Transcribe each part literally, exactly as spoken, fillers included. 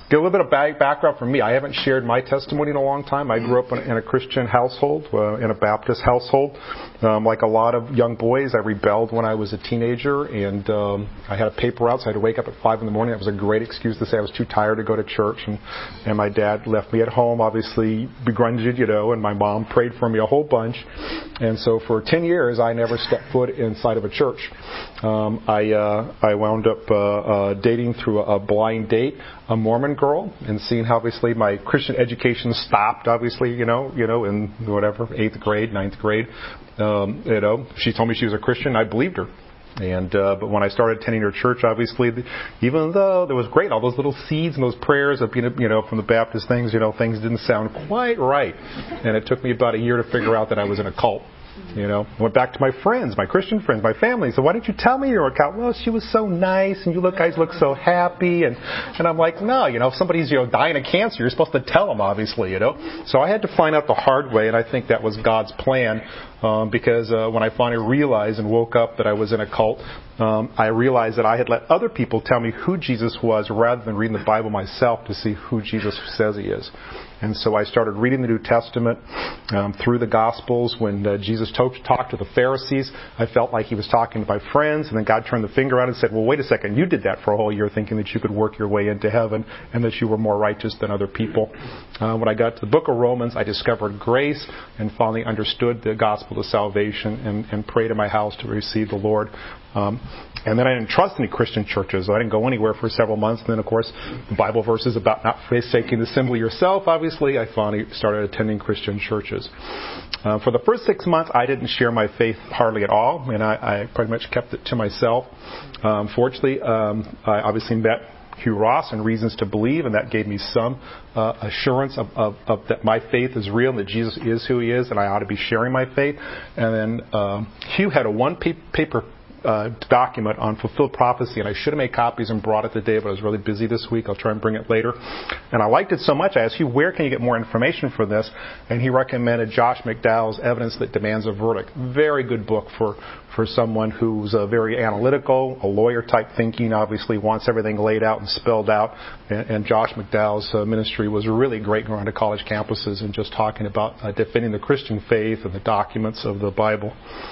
get a little bit of back, background from me. I haven't shared my testimony in a long time. I grew up in, in a Christian household, uh, in a Baptist household. Um, like a lot of young boys, I rebelled when I was a teenager, and um, I had a paper route, so I had to wake up at five in the morning. That was a great excuse to say I was too tired to go to church, and, and my dad left me at home, obviously begrudged, you know, and my mom prayed for me a whole bunch. And so for ten years, I never stepped foot inside of a church. Um, I uh, I wound up uh, uh, dating through a, a blind date a Mormon girl, and seeing how obviously my Christian education stopped, obviously, you know, you know, in whatever eighth grade, ninth grade, um, you know, she told me she was a Christian. I believed her. And uh, but when I started attending her church, obviously, even though there was great, all those little seeds and those prayers of, you know, from the Baptist things, you know, things didn't sound quite right. And it took me about a year to figure out that I was in a cult. You know, went back to my friends, my Christian friends, my family. So why didn't you tell me you were a cult? Well, she was so nice, and you look guys look so happy, and and I'm like, no, you know, if somebody's you know dying of cancer, you're supposed to tell them, obviously, you know. So I had to find out the hard way, and I think that was God's plan, um, because uh, when I finally realized and woke up that I was in a cult, um, I realized that I had let other people tell me who Jesus was rather than reading the Bible myself to see who Jesus says He is. And so I started reading the New Testament um, through the Gospels. When uh, Jesus to- talked to the Pharisees, I felt like He was talking to my friends. And then God turned the finger out and said, well, wait a second, you did that for a whole year thinking that you could work your way into heaven and that you were more righteous than other people. Uh, when I got to the book of Romans, I discovered grace and finally understood the gospel of salvation and, and prayed in my house to receive the Lord. Um, and then I didn't trust any Christian churches. I didn't go anywhere for several months. And then, of course, the Bible verses about not forsaking the assembly yourself, obviously, I finally started attending Christian churches. Uh, for the first six months, I didn't share my faith hardly at all, and I, I pretty much kept it to myself. Um, fortunately, um, I obviously met Hugh Ross and Reasons to Believe, and that gave me some uh, assurance of, of, of that my faith is real and that Jesus is who He is, and I ought to be sharing my faith. And then um, Hugh had a one-paper Uh, document on fulfilled prophecy, and I should have made copies and brought it today, but I was really busy this week. I'll try and bring it later. And I liked it so much, I asked Hugh, where can you get more information for this? And he recommended Josh McDowell's Evidence That Demands a Verdict. Very good book for, for someone who's uh, very analytical, a lawyer-type thinking, obviously wants everything laid out and spelled out. And, and Josh McDowell's uh, ministry was really great going around to college campuses and just talking about uh, defending the Christian faith and the documents of the Bible.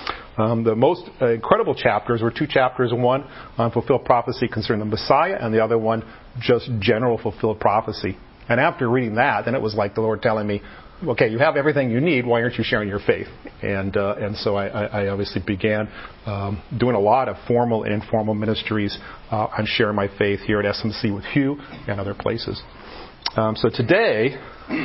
Um, the most uh, incredible chapters were two chapters. One on fulfilled prophecy concerning the Messiah, and the other one just general fulfilled prophecy. And after reading that, then it was like the Lord telling me, okay, you have everything you need. Why aren't you sharing your faith? And uh, and so I, I obviously began um, doing a lot of formal and informal ministries uh, on sharing my faith here at S M C with Hugh and other places. Um, so today,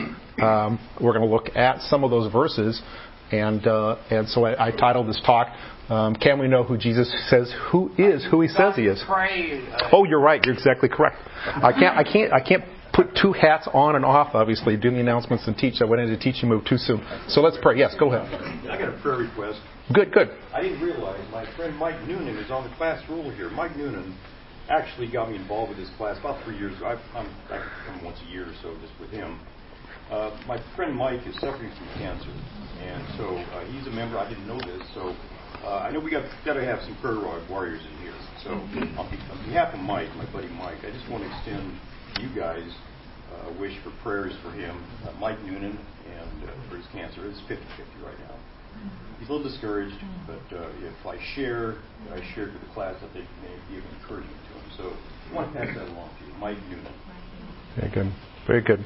um, we're going to look at some of those verses. And uh, and so I, I titled this talk, um, Can We Know Who Jesus Says Who Is Who He Says He Is? Oh, you're right. You're exactly correct. I can't I can't I can't put two hats on and off, obviously, doing the announcements and teach. I went into teaching move too soon. So let's pray. Yes, go ahead. I got a prayer request. Good, good. I didn't realize my friend Mike Noonan is on the class roll here. Mike Noonan actually got me involved with this class about three years ago. I've, I'm, I come once a year or so just with him. Uh, my friend Mike is suffering from cancer, and so uh, he's a member. I didn't know this, so uh, I know we got got to have some prayer warriors in here. So on, be, on behalf of Mike, my buddy Mike, I just want to extend to you guys uh, a wish for prayers for him, uh, Mike Noonan, and uh, for his cancer. It's fifty-fifty right now. He's a little discouraged, but uh, if I share, I shared with the class, I think may be of encouragement to him. So I want to pass that along to you, Mike Noonan. Very good. Very good.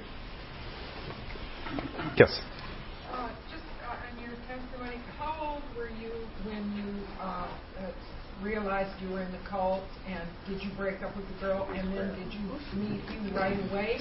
Yes. Uh, just uh, on your testimony, how old were you when you uh, uh, realized you were in the cult, and did you break up with the girl, and then did you meet you right away?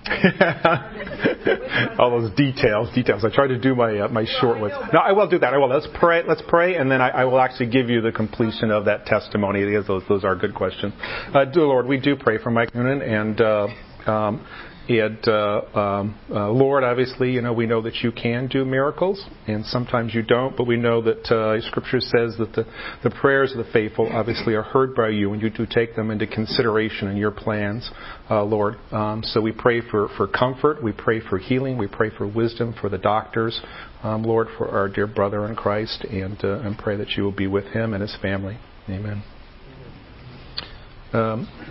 All those details, details. I tried to do my uh, my short ones. No, I will do that. I will. Let's pray. Let's pray, and then I, I will actually give you the completion of that testimony. Because those those are good questions. Uh, dear Lord, we do pray for Mike Noonan, and uh, um, And uh, um, uh, Lord, obviously, you know, we know that you can do miracles, and sometimes you don't. But we know that uh, Scripture says that the, the prayers of the faithful obviously are heard by you, and you do take them into consideration in your plans, uh, Lord. Um, so we pray for, for comfort, we pray for healing, we pray for wisdom for the doctors, um, Lord, for our dear brother in Christ, and uh, and pray that you will be with him and his family. Amen. Um,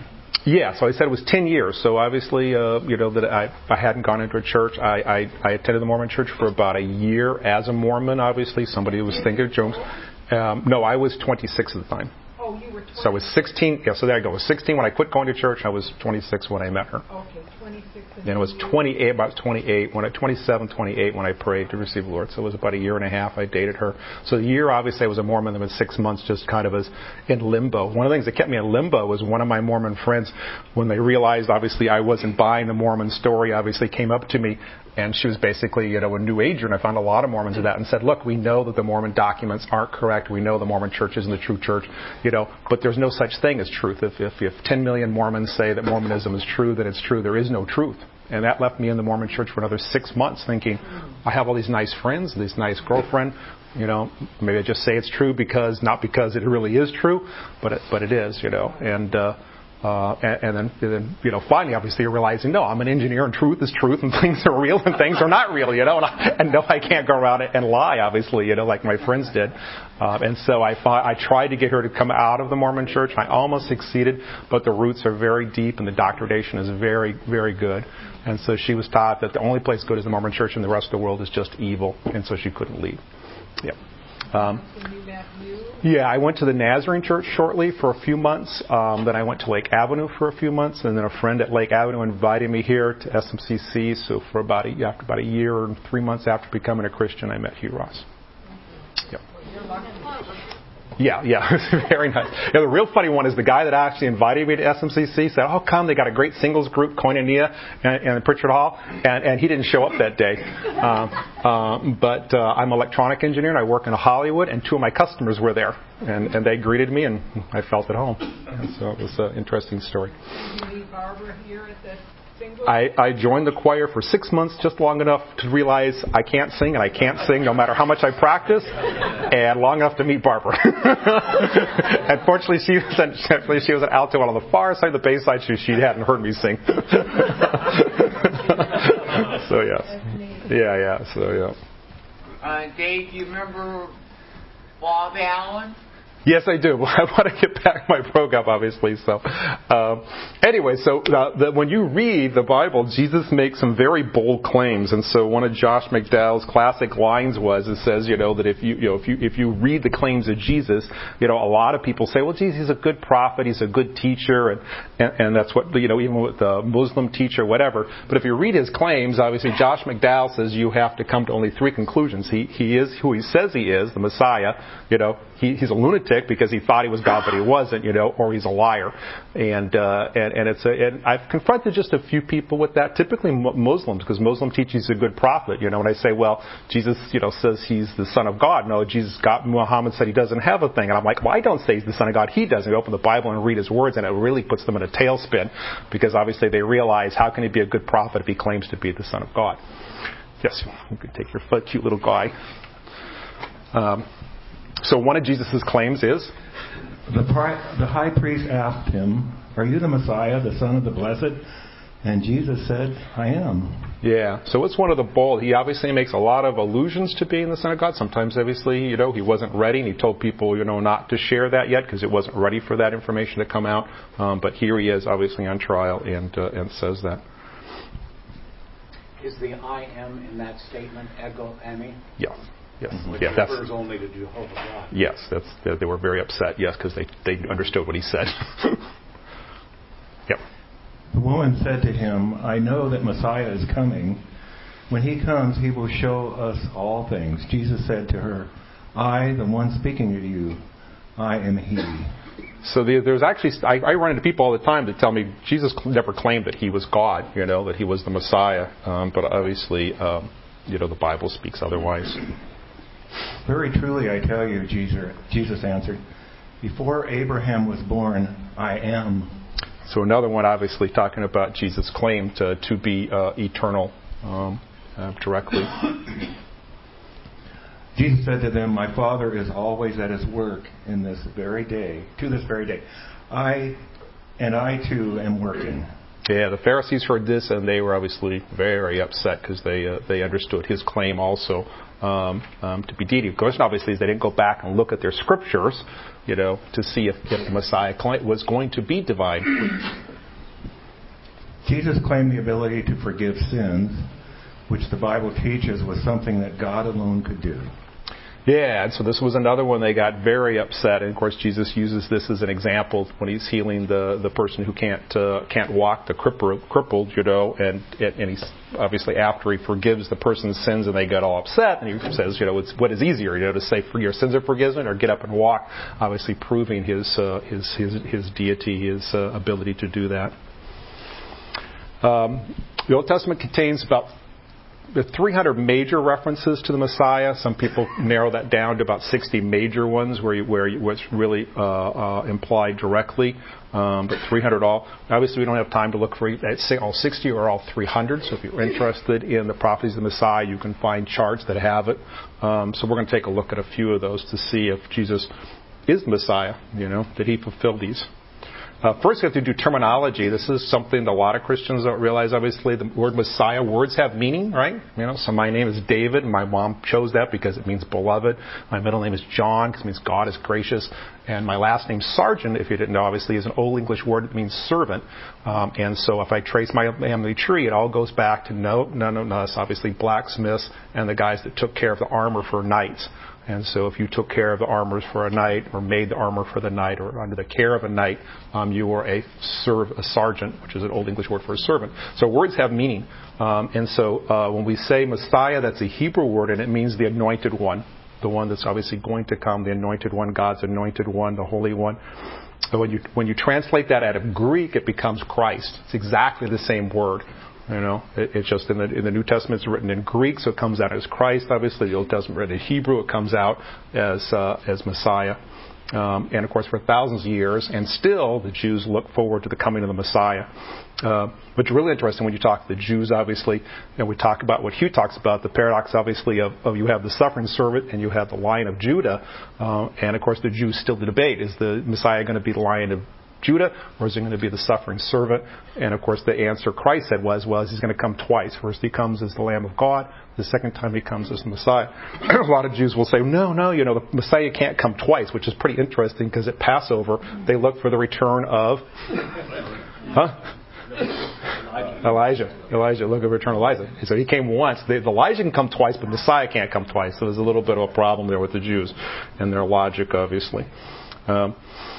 Yeah, so I said it was ten years. So obviously, uh, you know, that I, I hadn't gone into a church. I, I, I attended the Mormon church for about a year as a Mormon, obviously. Somebody who was thinking of Jones. Um, no, I was twenty-six at the time. Oh, you were twenty-six. So I was sixteen. Yeah, so there I go. I was sixteen when I quit going to church. I was twenty-six when I met her. Okay, twenty-six. And then it was twenty-eight, about twenty-eight, when I, twenty-seven, twenty-eight when I prayed to receive the Lord. So it was about a year and a half I dated her. So the year, obviously, I was a Mormon. Then it was six months just kind of as in limbo. One of the things that kept me in limbo was one of my Mormon friends, when they realized, obviously, I wasn't buying the Mormon story, obviously came up to me. And she was basically, you know, a New Ager, and I found a lot of Mormons of that, and said, look, we know that the Mormon documents aren't correct. We know the Mormon church isn't the true church, you know, but there's no such thing as truth. If, if, if ten million Mormons say that Mormonism is true, then it's true. There is no truth. And that left me in the Mormon church for another six months thinking, I have all these nice friends, this nice girlfriend, you know, maybe I just say it's true because, not because it really is true, but it, but it is, you know, and, uh, Uh, and, and, then, and then, you know, finally, obviously, you're realizing, no, I'm an engineer, and truth is truth, and things are real, and things are not real, you know, and, I, and no, I can't go around it and lie, obviously, you know, like my friends did. Uh, and so I, I tried to get her to come out of the Mormon church. I almost succeeded, but the roots are very deep, and the doctrination is very, very good. And so she was taught that the only place good is the Mormon church, and the rest of the world is just evil, and so she couldn't leave. Yeah. Um, yeah, I went to the Nazarene Church shortly for a few months. Um, then I went to Lake Avenue for a few months, and then a friend at Lake Avenue invited me here to S M C C. So for about a, after about a year and three months after becoming a Christian, I met Hugh Ross. Yep. Yeah, yeah, it was very nice. You know, the real funny one is the guy that actually invited me to S M C C said, "Oh, come! They got a great singles group, Koinonia, and, and Pritchard Hall," and, and he didn't show up that day. Um, um, but uh, I'm an electronic engineer, and I work in Hollywood, and two of my customers were there, and, and they greeted me, and I felt at home. And so it was an interesting story. Did you meet Barbara here at the singles? I, I joined the choir for six months, just long enough to realize I can't sing, and I can't sing no matter how much I practice, and long enough to meet Barbara. Unfortunately, she was, she was an alto, and on the far side of the bass side, she, she hadn't heard me sing. So, yes. Yeah, yeah, so, yeah. Uh, Dave, do you remember Bob Allen? Yes, I do. I want to get back my program, obviously. So, um, anyway, so uh, the, when you read the Bible, Jesus makes some very bold claims, and so one of Josh McDowell's classic lines was, it says, you know, that if you, you know, if you if you read the claims of Jesus, you know, a lot of people say, well, Jesus is a good prophet, he's a good teacher, and and, and that's what, you know, even with the Muslim teacher, whatever. But if you read his claims, obviously, Josh McDowell says you have to come to only three conclusions. He he is who he says he is, the Messiah. You know, he, he's a lunatic because he thought he was God, but he wasn't, you know, or he's a liar. And, uh, and, and it's a, and I've confronted just a few people with that, typically Muslims, because Muslim teach he's a good prophet, you know, and I say, well, Jesus, you know, says he's the Son of God. No, Jesus, God, Muhammad said he doesn't have a thing. And I'm like, well, I don't say he's the Son of God. He does. And you open the Bible and read his words, and it really puts them in a tailspin, because obviously they realize, how can he be a good prophet if he claims to be the Son of God? Yes, you can take your cute little guy. Um, So one of Jesus' claims is? The, pri- the high priest asked him, "Are you the Messiah, the Son of the Blessed?" And Jesus said, "I am." Yeah, so it's one of the bold. He obviously makes a lot of allusions to being the Son of God. Sometimes, obviously, you know, he wasn't ready, and he told people, you know, not to share that yet because it wasn't ready for that information to come out. Um, but here he is, obviously, on trial and uh, and says that. Is the I am in that statement ego eimi? Yeah. Yes. Which yeah, refers that's, only to Jehovah God. Yes, that's they, they were very upset. Yes, because they they understood what he said. Yep. The woman said to him, "I know that Messiah is coming. When he comes, he will show us all things." Jesus said to her, "I, the one speaking to you, I am he." So the, there's actually, I, I run into people all the time that tell me Jesus never claimed that he was God, you know, that he was the Messiah. Um, but obviously, um, you know, the Bible speaks otherwise. "Very truly, I tell you," Jesus answered, "before Abraham was born, I am." So another one, obviously, talking about Jesus' claim to, to be uh, eternal um, uh, directly. Jesus said to them, "My Father is always at his work in this very day, to this very day. I, and I too am working." Yeah, the Pharisees heard this, and they were obviously very upset because they uh, they understood his claim also um, um, to be deity. The question, obviously, is they didn't go back and look at their scriptures, you know, to see if, if the Messiah was going to be divine. Jesus claimed the ability to forgive sins, which the Bible teaches was something that God alone could do. Yeah, and so this was another one they got very upset. And of course, Jesus uses this as an example when he's healing the, the person who can't uh, can't walk, the crippled, crippled, you know, and and he's obviously after he forgives the person's sins and they get all upset, and he says, you know, it's what is easier, you know, to say for your sins are forgiven or get up and walk, obviously proving his uh, his his his deity, his uh, ability to do that. Um, the Old Testament contains about the three hundred major references to the Messiah. Some people narrow that down to about sixty major ones where you, where you, what's really uh, uh, implied directly, um, but three hundred all. Obviously, we don't have time to look for all sixty or all three hundred. So if you're interested in the prophecies of the Messiah, you can find charts that have it. Um, so we're going to take a look at a few of those to see if Jesus is the Messiah. You know, did he fulfill these? Uh, first, we have to do terminology. This is something that a lot of Christians don't realize. Obviously, the word Messiah, words have meaning, right? You know, so my name is David, and my mom chose that because it means beloved. My middle name is John because it means God is gracious. And my last name, Sargent, if you didn't know, obviously, is an Old English word that means servant. Um, and so if I trace my family tree, it all goes back to no, none of us, obviously blacksmiths and the guys that took care of the armor for knights. And so if you took care of the armors for a knight or made the armor for the knight or under the care of a knight, um, you were a, serv- a sergeant, which is an Old English word for a servant. So words have meaning. Um, and so uh, when we say Messiah, that's a Hebrew word, and it means the anointed one, the one that's obviously going to come, the anointed one, God's anointed one, the Holy One. So when you, when you translate that out of Greek, it becomes Christ. It's exactly the same word. You know, it, it's just in the in the New Testament it's written in Greek, so it comes out as Christ. Obviously, the Old Testament written in Hebrew, it comes out as uh, as Messiah. Um, and of course, for thousands of years, and still the Jews look forward to the coming of the Messiah. Uh, what's really interesting when you talk to the Jews, obviously, and we talk about what Hugh talks about, the paradox, obviously, of, of you have the suffering servant and you have the Lion of Judah, uh, and of course, the Jews still debate: is the Messiah going to be the Lion of Judah, or is he going to be the suffering servant? And of course, the answer Christ said was, well, he's going to come twice. First, he comes as the Lamb of God. The second time, he comes as the Messiah. A lot of Jews will say, no, no, you know, the Messiah can't come twice, which is pretty interesting because at Passover, they look for the return of, huh? Elijah. Elijah, look at the return of Elijah. So he came once. The, Elijah can come twice, but Messiah can't come twice. So there's a little bit of a problem there with the Jews and their logic, obviously. Um,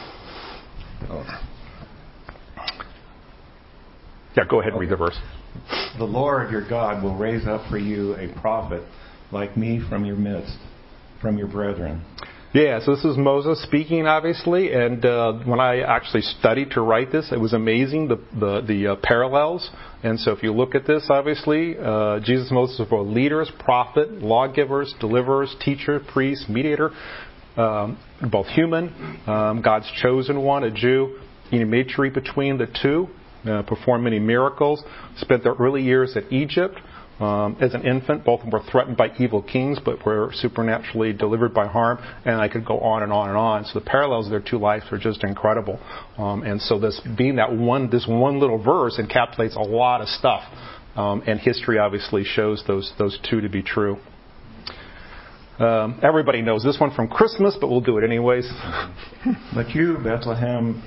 Yeah, go ahead and read the verse. The Lord your God will raise up for you a prophet like me from your midst, from your brethren. Yeah, so this is Moses speaking, obviously, and uh, when I actually studied to write this, it was amazing, the the, the uh, parallels. And so if you look at this, obviously, uh, Jesus and Moses were both leaders, prophet, lawgivers, deliverers, teacher, priest, mediator, um, both human, um, God's chosen one, a Jew, intermediary between the two, uh, performed many miracles, spent their early years at Egypt. Um, as an infant, both of them were threatened by evil kings, but were supernaturally delivered by harm, and I could go on and on and on. So the parallels of their two lives are just incredible. Um, and so this being that one, this one little verse encapsulates a lot of stuff, um, and history obviously shows those those two to be true. Um, everybody knows this one from Christmas, but we'll do it anyways. But you, Bethlehem,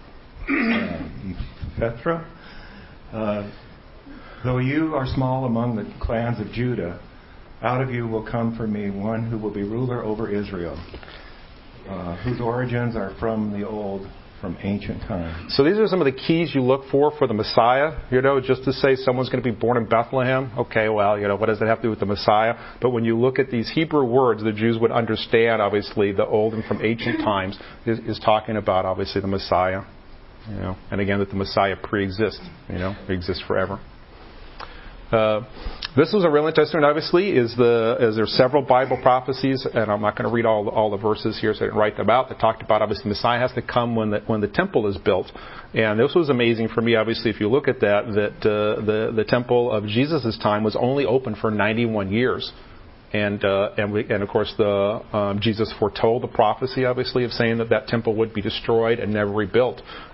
Ephrathah, uh, though you are small among the clans of Judah, out of you will come for me one who will be ruler over Israel, uh, whose origins are from the old, from ancient times. So these are some of the keys you look for for the Messiah. You know, just to say someone's going to be born in Bethlehem. Okay, well, you know, what does that have to do with the Messiah? But when you look at these Hebrew words, the Jews would understand, obviously, the old and from ancient times is, is talking about, obviously, the Messiah. You know, and again, that the Messiah pre-exists. You know, exists forever. Uh, this was a real interesting one, obviously, is the is there several Bible prophecies, and I'm not going to read all all the verses here, so I didn't write them out, that talked about, obviously, the Messiah has to come when the when the temple is built. And this was amazing for me, obviously, if you look at that, that uh, the, the temple of Jesus' time was only open for ninety-one years. And uh, and, we, and of course, the um, Jesus foretold the prophecy, obviously, of saying that that temple would be destroyed and never rebuilt.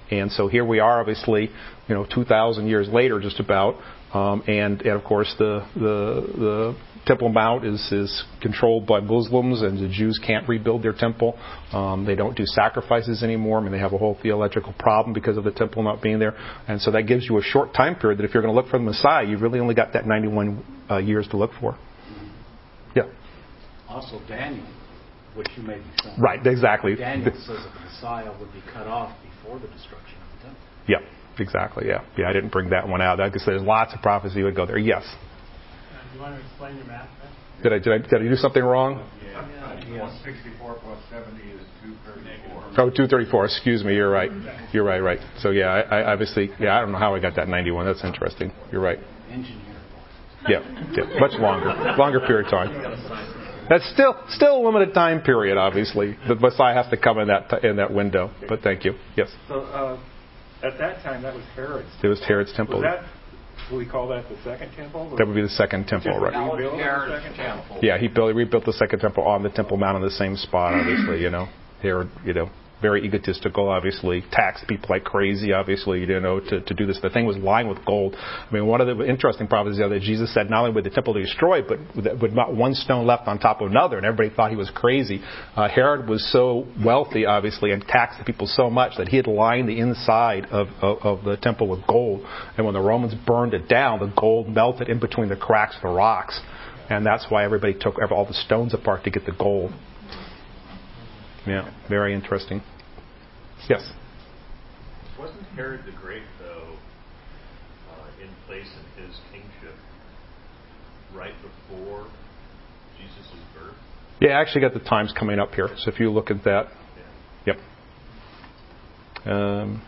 And so here we are, obviously, you know, two thousand years later, just about. Um, and, and of course, the the the Temple Mount is is controlled by Muslims, and the Jews can't rebuild their temple. Um, they don't do sacrifices anymore. I mean, they have a whole theological problem because of the Temple Mount being there. And so that gives you a short time period that if you're going to look for the Messiah, you've really only got that ninety-one uh, years to look for. Yeah. Also, Daniel, which you may be saying. Right. Exactly. Daniel says that the Messiah would be cut off before the destruction of the temple. Yeah. Exactly, yeah. Yeah, I didn't bring that one out. Like I said, there's lots of prophecy would go there. Yes? Uh, do you want to explain your math then? Did I, did I, did I do something wrong? Yeah. yeah. one sixty-four plus seventy is two thirty-four. Oh, two thirty-four. Excuse me. You're right. You're right, right. So, yeah, I, I obviously, yeah, I don't know how I got that ninety-one. That's interesting. You're right. Engineer. Yeah, yeah, much longer. Longer period of time. That's still still a limited time period, obviously. The Messiah has to come in that in that window. But thank you. Yes? So, uh, at that time, that was Herod's. It was Herod's temple. Was that, do we call that the second temple? That would be the second temple, Just right? rebuild the Herod's second temple. Yeah, he built, rebuilt the second temple on the Temple Mount in the same spot, obviously, you know. Herod, you know, very egotistical, obviously, taxed people like crazy, obviously, you know, to, to do this. The thing was lined with gold. I mean, one of the interesting prophecies that Jesus said not only would the temple be destroyed, but with not one stone left on top of another, and everybody thought he was crazy. Uh, Herod was so wealthy, obviously, and taxed the people so much that he had lined the inside of, of, of the temple with gold. And when the Romans burned it down, the gold melted in between the cracks of the rocks. And that's why everybody took all the stones apart to get the gold. Yeah, very interesting. Yes? Wasn't Herod the Great, though, uh, in place in his kingship right before Jesus' birth? Yeah, I actually got the times coming up here. So if you look at that. Yeah. Yep. Um,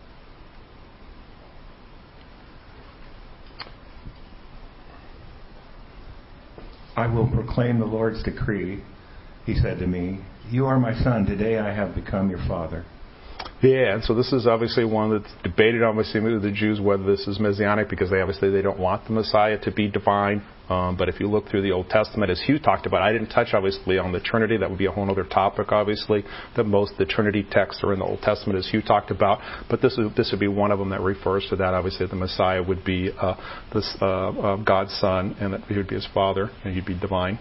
I will proclaim the Lord's decree, he said to me. You are my son. Today I have become your father. Yeah, and so this is obviously one that's debated, obviously, with the Jews, whether this is messianic, because they obviously they don't want the Messiah to be divine. Um, but if you look through the Old Testament, as Hugh talked about, I didn't touch, obviously, on the Trinity. That would be a whole other topic, obviously, that most of the Trinity texts are in the Old Testament, as Hugh talked about. But this would, this would be one of them that refers to that. Obviously, the Messiah would be uh, this uh, uh, God's son, and that he would be his father, and he'd be divine.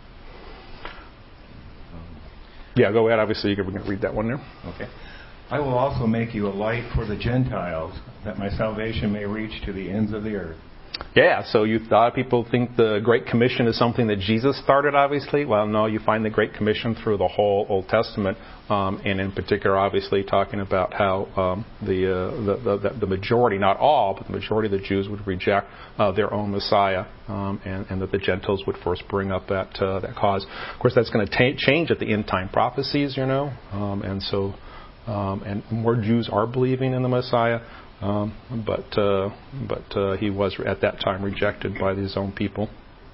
Yeah, go ahead. Obviously, we're going to read that one there. Okay. I will also make you a light for the Gentiles, that my salvation may reach to the ends of the earth. Yeah, so you, a lot of people think the Great Commission is something that Jesus started, obviously. Well, no, you find the Great Commission through the whole Old Testament, um, and in particular, obviously, talking about how um, the, uh, the, the the majority, not all, but the majority of the Jews would reject uh, their own Messiah, um, and, and that the Gentiles would first bring up that uh, that cause. Of course, that's going to ta- change at the end time prophecies, you know, um, and so. Um, and more Jews are believing in the Messiah, um, but uh, but uh, he was at that time rejected by his own people.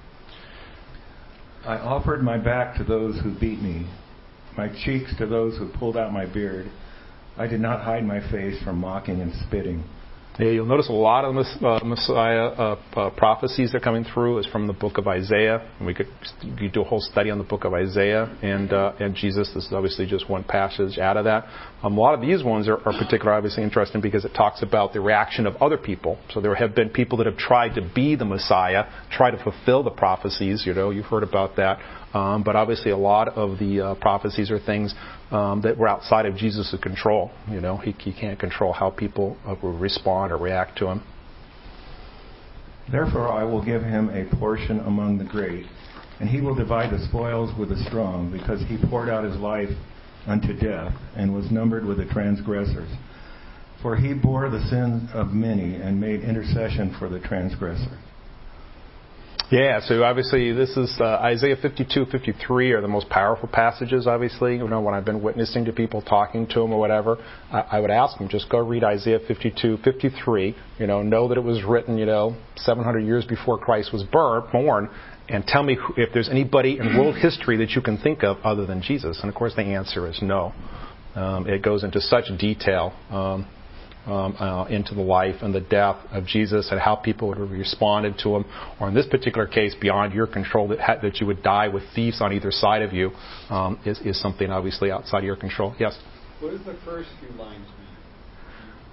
I offered my back to those who beat me, my cheeks to those who pulled out my beard. I did not hide my face from mocking and spitting. Yeah, you'll notice a lot of the uh, Messiah uh, uh, prophecies that are coming through is from the book of Isaiah. And we could, we could do a whole study on the book of Isaiah and uh, and Jesus. This is obviously just one passage out of that. Um, a lot of these ones are, are particularly obviously interesting because it talks about the reaction of other people. So there have been people that have tried to be the Messiah, try to fulfill the prophecies. You know, you've heard about that. Um, but obviously a lot of the uh, prophecies are things um, that were outside of Jesus' control. You know, he, he can't control how people uh, will respond or react to him. Therefore I will give him a portion among the great, and he will divide the spoils with the strong, because he poured out his life unto death, and was numbered with the transgressors. For he bore the sins of many, and made intercession for the transgressor. Yeah, so obviously this is uh, Isaiah fifty-two, fifty-three are the most powerful passages, obviously. You know, when I've been witnessing to people, talking to them or whatever, I, I would ask them, just go read Isaiah fifty-two, fifty-three. You know, know that it was written, you know, seven hundred years before Christ was born, and tell me if there's anybody in world history that you can think of other than Jesus. And, of course, the answer is no. Um, it goes into such detail. Um, Um, uh, into the life and the death of Jesus and how people would have responded to him, or in this particular case, beyond your control, that ha- that you would die with thieves on either side of you, um, is, is something obviously outside of your control. Yes? What does the first few lines mean?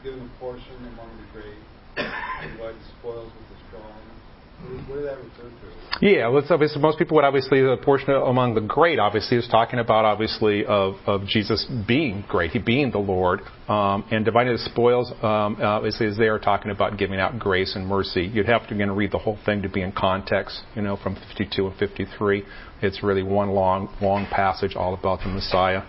given a portion among the great, divided spoils with the strong. What did that refer to? Yeah, well, it's obviously, most people would obviously, the portion among the great, obviously, is talking about, obviously, of, of Jesus being great, he being the Lord, um, and dividing the spoils, um, obviously, is they are talking about giving out grace and mercy. You'd have to, again, read the whole thing to be in context, you know, from fifty-two and fifty-three. It's really one long, long passage all about the Messiah.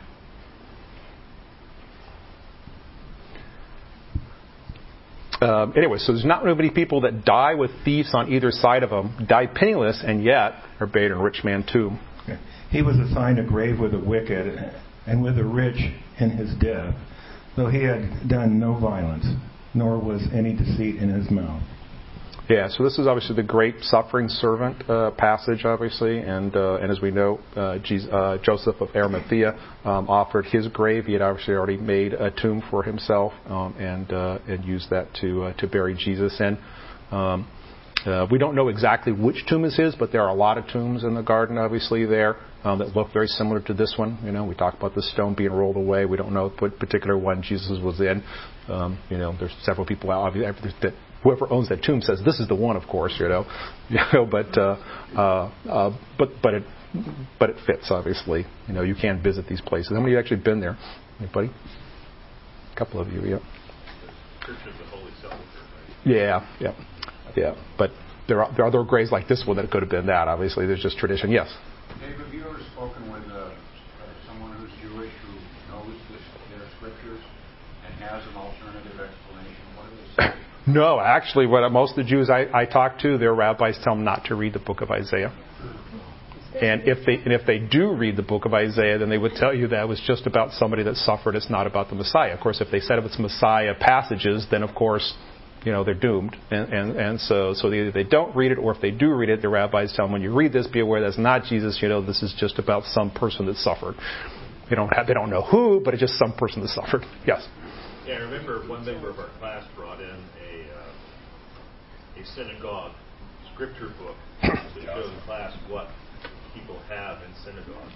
Um, anyway, so there's not really many people that die with thieves on either side of them, die penniless, and yet are buried in a rich man's tomb. He was assigned a grave with the wicked and with the rich in his death, though he had done no violence, nor was any deceit in his mouth. Yeah, so this is obviously the great suffering servant uh, passage, obviously, and uh, and as we know, uh, Jesus, uh, Joseph of Arimathea um, offered his grave. He had obviously already made a tomb for himself um, and uh, and used that to uh, to bury Jesus in. Um, uh, we don't know exactly which tomb is his, but there are a lot of tombs in the garden, obviously, there um, that look very similar to this one. You know, we talked about the stone being rolled away. We don't know what particular one Jesus was in. Um, you know, there's several people out that. Whoever owns that tomb says this is the one, of course, you know, you know, but uh, uh, uh, but but it but it fits, obviously. You know, you can visit these places. How many of you have actually been there? Anybody? A couple of you, yeah. Church of the Holy Sepulchre. Right? Yeah, yeah, yeah. But there are there are other graves like this one that could have been that. Obviously, there's just tradition. Yes. Dave, have you ever spoken with uh, uh, someone who's Jewish who knows this, their scriptures and has an alternative explanation? What do they say? No, actually, what most of the Jews I, I talk to, their rabbis tell them not to read the book of Isaiah. And if they and if they do read the book of Isaiah, then they would tell you that it was just about somebody that suffered. It's not about the Messiah. Of course, if they said it's Messiah passages, then of course, you know, they're doomed. And and, and so so either they don't read it, or if they do read it, the rabbis tell them, when you read this, be aware that's not Jesus. You know, this is just about some person that suffered. They don't have they don't know who, but it's just some person that suffered. Yes. Yeah, I remember one member of our class brought in a uh, a synagogue scripture book to show the class what people have in synagogue.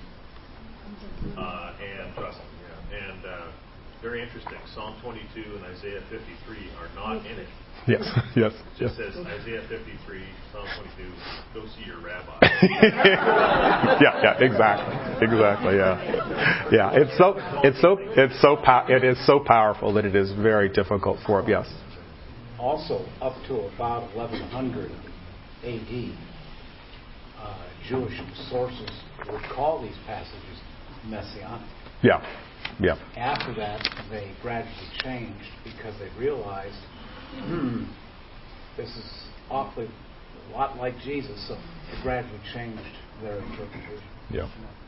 Uh, and trust me, yeah. And uh, very interesting. Psalm twenty-two and Isaiah fifty-three are not in it. Yes, yes. It just says Isaiah fifty-three, Psalm twenty-two, go see your rabbi. yeah, yeah, exactly, exactly, yeah, yeah. It's so, it's so, it's so, pow- it is so powerful that it is very difficult for it. Yes. Also, up to about eleven hundred A D, uh, Jewish sources would call these passages messianic. Yeah, yeah. After that, they gradually changed because they realized, hmm, this is awfully a lot like Jesus, so they gradually changed their interpretation. Yeah.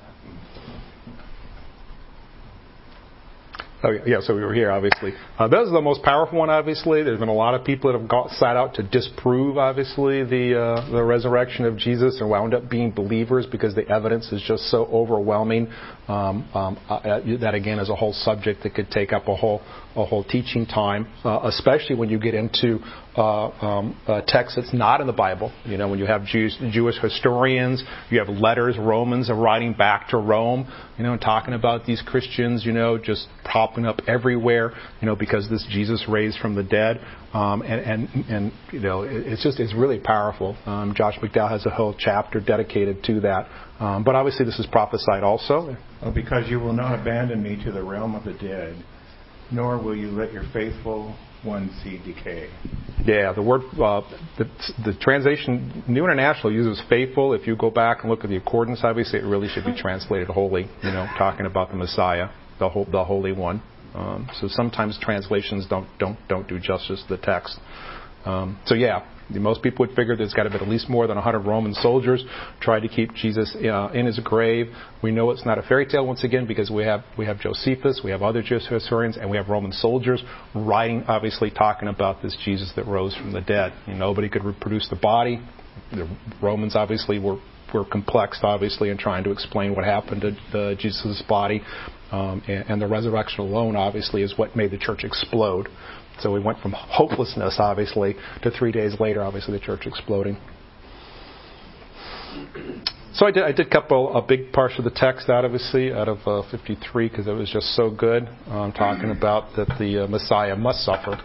Oh, yeah, so we were here, obviously. Uh, this is the most powerful one, obviously. There's been a lot of people that have got, sat out to disprove, obviously, the uh, the resurrection of Jesus and wound up being believers because the evidence is just so overwhelming. Um, um, uh, that, again, is a whole subject that could take up a whole a whole teaching time, uh, especially when you get into uh, um, uh, text that's not in the Bible. You know, when you have Jews, Jewish historians, you have letters, Romans are writing back to Rome, you know, and talking about these Christians, you know, just popping up everywhere, you know, because this Jesus raised from the dead. Um, and, and, and, you know, it, it's just, it's really powerful. Um, Josh McDowell has a whole chapter dedicated to that. Um, but obviously this is prophesied also. Because you will not abandon me to the realm of the dead, nor will you let your faithful one see decay. Yeah, the word, uh, the, the translation, New International uses faithful. If you go back and look at the accordance, obviously it really should be translated holy, you know, talking about the Messiah, the whole, the Holy One. Um, so sometimes translations don't don't don't do justice to the text. Um, so yeah, most people would figure there's got to be at least more than one hundred Roman soldiers tried to keep Jesus uh, in his grave. We know it's not a fairy tale once again because we have we have Josephus, we have other Jewish historians, and we have Roman soldiers writing, obviously talking about this Jesus that rose from the dead. You know, nobody could reproduce the body. The Romans obviously were were complexed, obviously, in trying to explain what happened to uh, Jesus' body. Um, and, and the resurrection alone, obviously, is what made the church explode. So we went from hopelessness, obviously, to three days later, obviously, the church exploding. So I did, I did a couple, a big parts of the text out, obviously, out of uh, fifty-three, because it was just so good. Um, talking about that the uh, Messiah must suffer.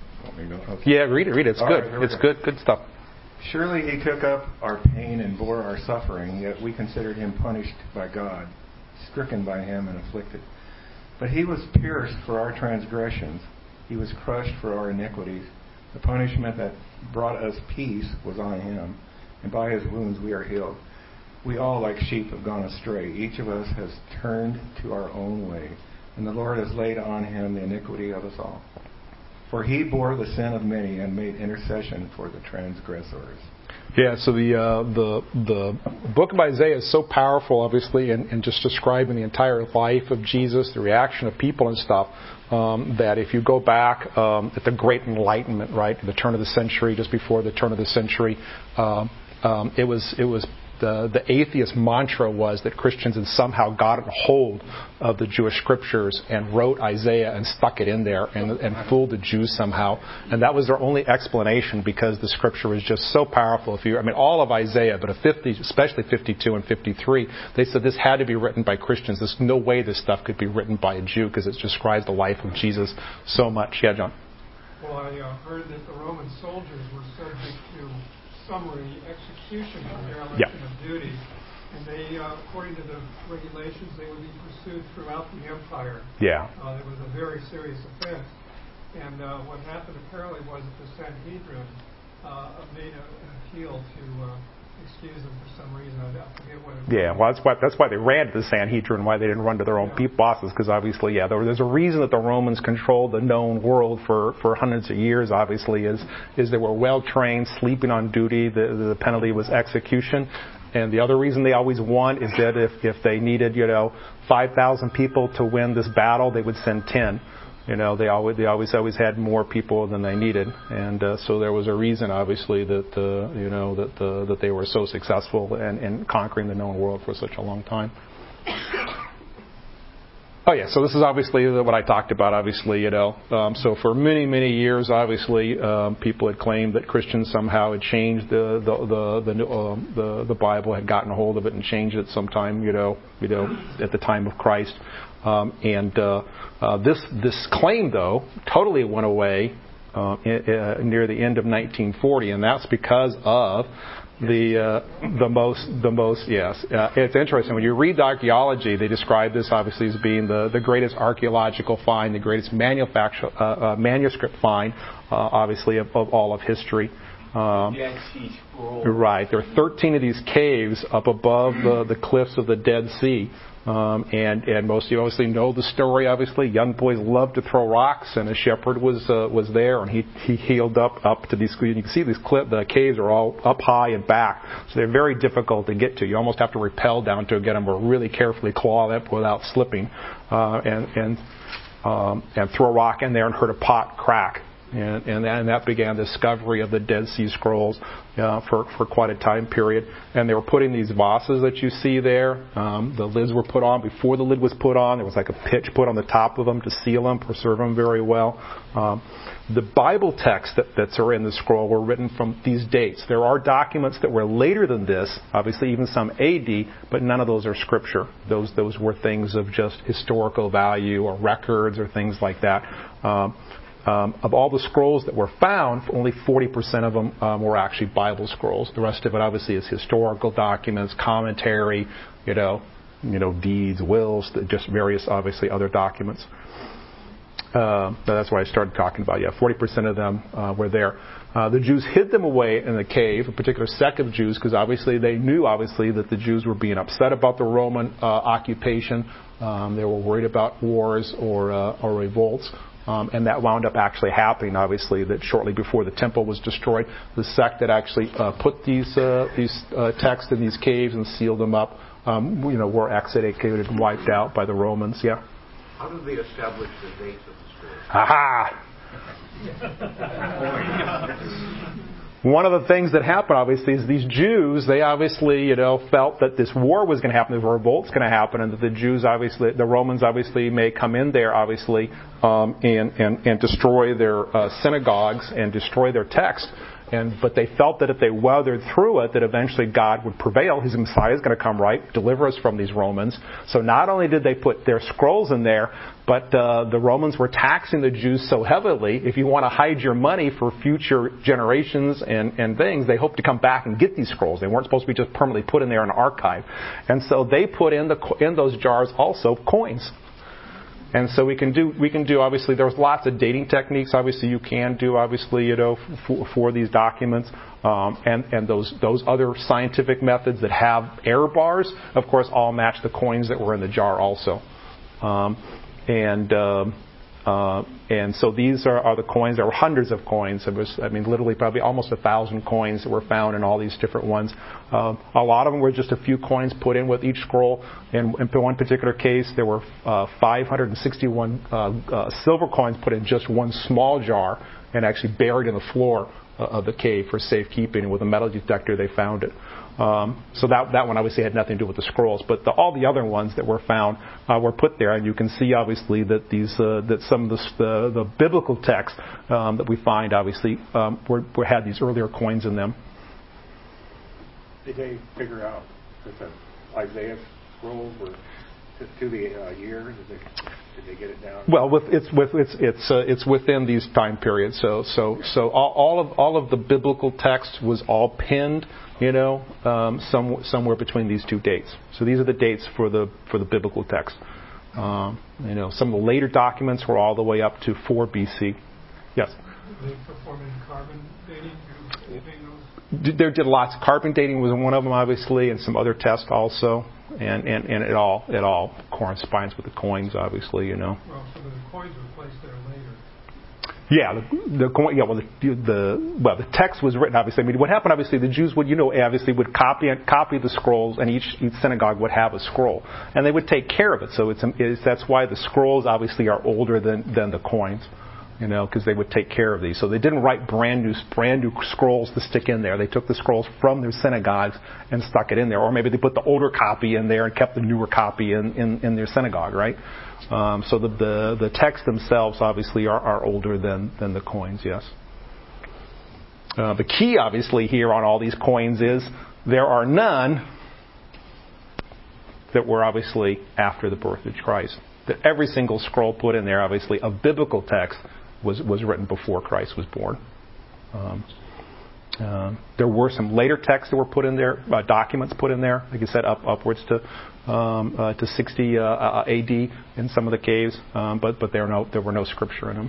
Yeah, read it, read it. It's All good. right, it's go. good, good stuff. Surely he took up our pain and bore our suffering, yet we considered him punished by God, stricken by him and afflicted. But he was pierced for our transgressions. He was crushed for our iniquities. The punishment that brought us peace was on him, and by his wounds we are healed. We all, like sheep, have gone astray. Each of us has turned to our own way, and the Lord has laid on him the iniquity of us all. For he bore the sin of many and made intercession for the transgressors. Yeah, so the uh, the the book of Isaiah is so powerful, obviously, in, in just describing the entire life of Jesus, the reaction of people and stuff, um, that if you go back um, at the Great Enlightenment, right, the turn of the century, just before the turn of the century, um, um, it was it was the the atheist mantra was that Christians had somehow gotten hold of the Jewish scriptures and wrote Isaiah and stuck it in there and, and fooled the Jews somehow. And that was their only explanation, because the scripture was just so powerful. If you, I mean, all of Isaiah, but a fifty, especially fifty-two and fifty-three, they said this had to be written by Christians. There's no way this stuff could be written by a Jew, because it describes the life of Jesus so much. Yeah, John. Well, I uh, heard that the Roman soldiers were subject to summary execution for dereliction Yeah. of duty, and they, uh, according to the regulations, they would be pursued throughout the empire. Yeah. Uh, it was a very serious offense, and uh, what happened apparently was that the Sanhedrin uh, made a, an appeal to uh, excuse them for some reason. I forget what it was. Yeah, well, that's why that's why they ran to the Sanhedrin, why they didn't run to their own Yeah. people bosses, because obviously, yeah, there, there's a reason that the Romans controlled the known world for, for hundreds of years. Obviously, is is they were well trained, sleeping on duty. The the penalty was execution. And the other reason they always won is that if if they needed, you know, five thousand people to win this battle, they would send ten. You know, they always they always always had more people than they needed, and uh, so there was a reason, obviously, that uh, you know that uh, that they were so successful in, in conquering the known world for such a long time. Oh yeah, so this is obviously what I talked about. Obviously, you know, um, so for many many years, obviously, um, people had claimed that Christians somehow had changed the the the the, uh, the the Bible, had gotten a hold of it and changed it sometime, you know, you know, at the time of Christ. Um, and uh, uh, this this claim, though, totally went away uh, in, uh, near the end of nineteen forty, and that's because of the uh, the most the most yes. Uh, it's interesting when you read the archaeology. They describe this obviously as being the, the greatest archaeological find, the greatest manufacture uh, uh, manuscript find, uh, obviously of, of all of history. Um, right, there are thirteen of these caves up above the, the cliffs of the Dead Sea. Um, and, and most of you obviously know the story, obviously. Young boys love to throw rocks, and a shepherd was uh, was there, and he he healed up up to these. You can see these cliff, the caves are all up high and back, so they're very difficult to get to. You almost have to rappel down to get them, or really carefully claw them without slipping, uh, and and um, and throw a rock in there and hurt a pot crack. And, and, and that began the discovery of the Dead Sea Scrolls uh, for, for quite a time period. And they were putting these vases that you see there. Um, the lids were put on. Before the lid was put on, there was like a pitch put on the top of them to seal them, preserve them very well. Um, the Bible texts that, that are in the scroll were written from these dates. There are documents that were later than this, obviously even some A D, but none of those are scripture. Those those were things of just historical value or records or things like that. Um, Um, of all the scrolls that were found, only forty percent of them um, were actually Bible scrolls. The rest of it, obviously, is historical documents, commentary, you know, you know, deeds, wills, just various, obviously, other documents. Uh, that's what I started talking about. Yeah, forty percent of them uh, were there. Uh, the Jews hid them away in the cave, a particular sect of Jews, because obviously they knew, obviously, that the Jews were being upset about the Roman uh, occupation. Um, they were worried about wars or uh, or revolts. Um, and that wound up actually happening, obviously, that shortly before the temple was destroyed, the sect that actually uh, put these uh, these uh, texts in these caves and sealed them up, um, you know, were executed and wiped out by the Romans. Yeah. How did they establish the dates of the scrolls? Aha! One of the things that happened, obviously, is these Jews, they obviously, you know, felt that this war was going to happen, this revolt's going to happen, and that the Jews, obviously, the Romans, obviously, may come in there, obviously, um, and, and, and destroy their uh, synagogues and destroy their text. And but they felt that if they weathered through it, that eventually God would prevail. His Messiah is going to come, right, deliver us from these Romans. So not only did they put their scrolls in there, but uh, the Romans were taxing the Jews so heavily. If you want to hide your money for future generations and, and things, they hoped to come back and get these scrolls. They weren't supposed to be just permanently put in there in an archive. And so they put in the in those jars also coins. And so we can do, we can do, obviously, there's lots of dating techniques, obviously, you can do, obviously, you know, for, for these documents. Um, and, and those, those other scientific methods that have error bars, of course, all match the coins that were in the jar also. Um, and, um, uh, and so these are, are the coins. There were hundreds of coins. It was, I mean, literally probably almost a thousand coins that were found in all these different ones. Um, a lot of them were just a few coins put in with each scroll. In, in one particular case, there were uh, five hundred sixty-one uh, uh, silver coins put in just one small jar and actually buried in the floor uh, of the cave for safekeeping. And with a metal detector, they found it. Um, so that that one obviously had nothing to do with the scrolls, but the, all the other ones that were found uh, were put there, and you can see obviously that these uh, that some of the the, the biblical texts um, that we find obviously um, were, were had these earlier coins in them. Did they figure out that the Isaiah scrolls were to, to the uh, year? Did they, did they get it down? Well, with, it's with it's it's uh, it's within these time periods. So so so all, all of all of the biblical text was all pinned, you know, um, some, somewhere between these two dates. So these are the dates for the for the biblical text. Um, you know, some of the later documents were all the way up to four B C. Yes. Did they perform any carbon dating? Do you date those? There did lots. Carbon dating was one of them, obviously, and some other tests also, and, and, and it all it all corresponds with the coins, obviously, you know. Well, so the coins were placed there later. Yeah, the, the coin. Yeah, well, the, the well, the text was written. Obviously, I mean, what happened? Obviously, the Jews would, you know, obviously would copy copy the scrolls, and each, each synagogue would have a scroll, and they would take care of it. So it's, it's that's why the scrolls obviously are older than than the coins. You know, because they would take care of these. So they didn't write brand new brand new scrolls to stick in there. They took the scrolls from their synagogues and stuck it in there. Or maybe they put the older copy in there and kept the newer copy in, in, in their synagogue, right? Um, so the, the the texts themselves obviously are, are older than, than the coins, yes. Uh, the key, obviously, here on all these coins is there are none that were obviously after the birth of Christ. That every single scroll put in there, obviously, of biblical text was, was written before Christ was born. Um, uh, there were some later texts that were put in there, uh, documents put in there, like I said, up upwards to um, uh, to sixty uh, uh, A D in some of the caves, um, but but there, no, there were no scripture in them.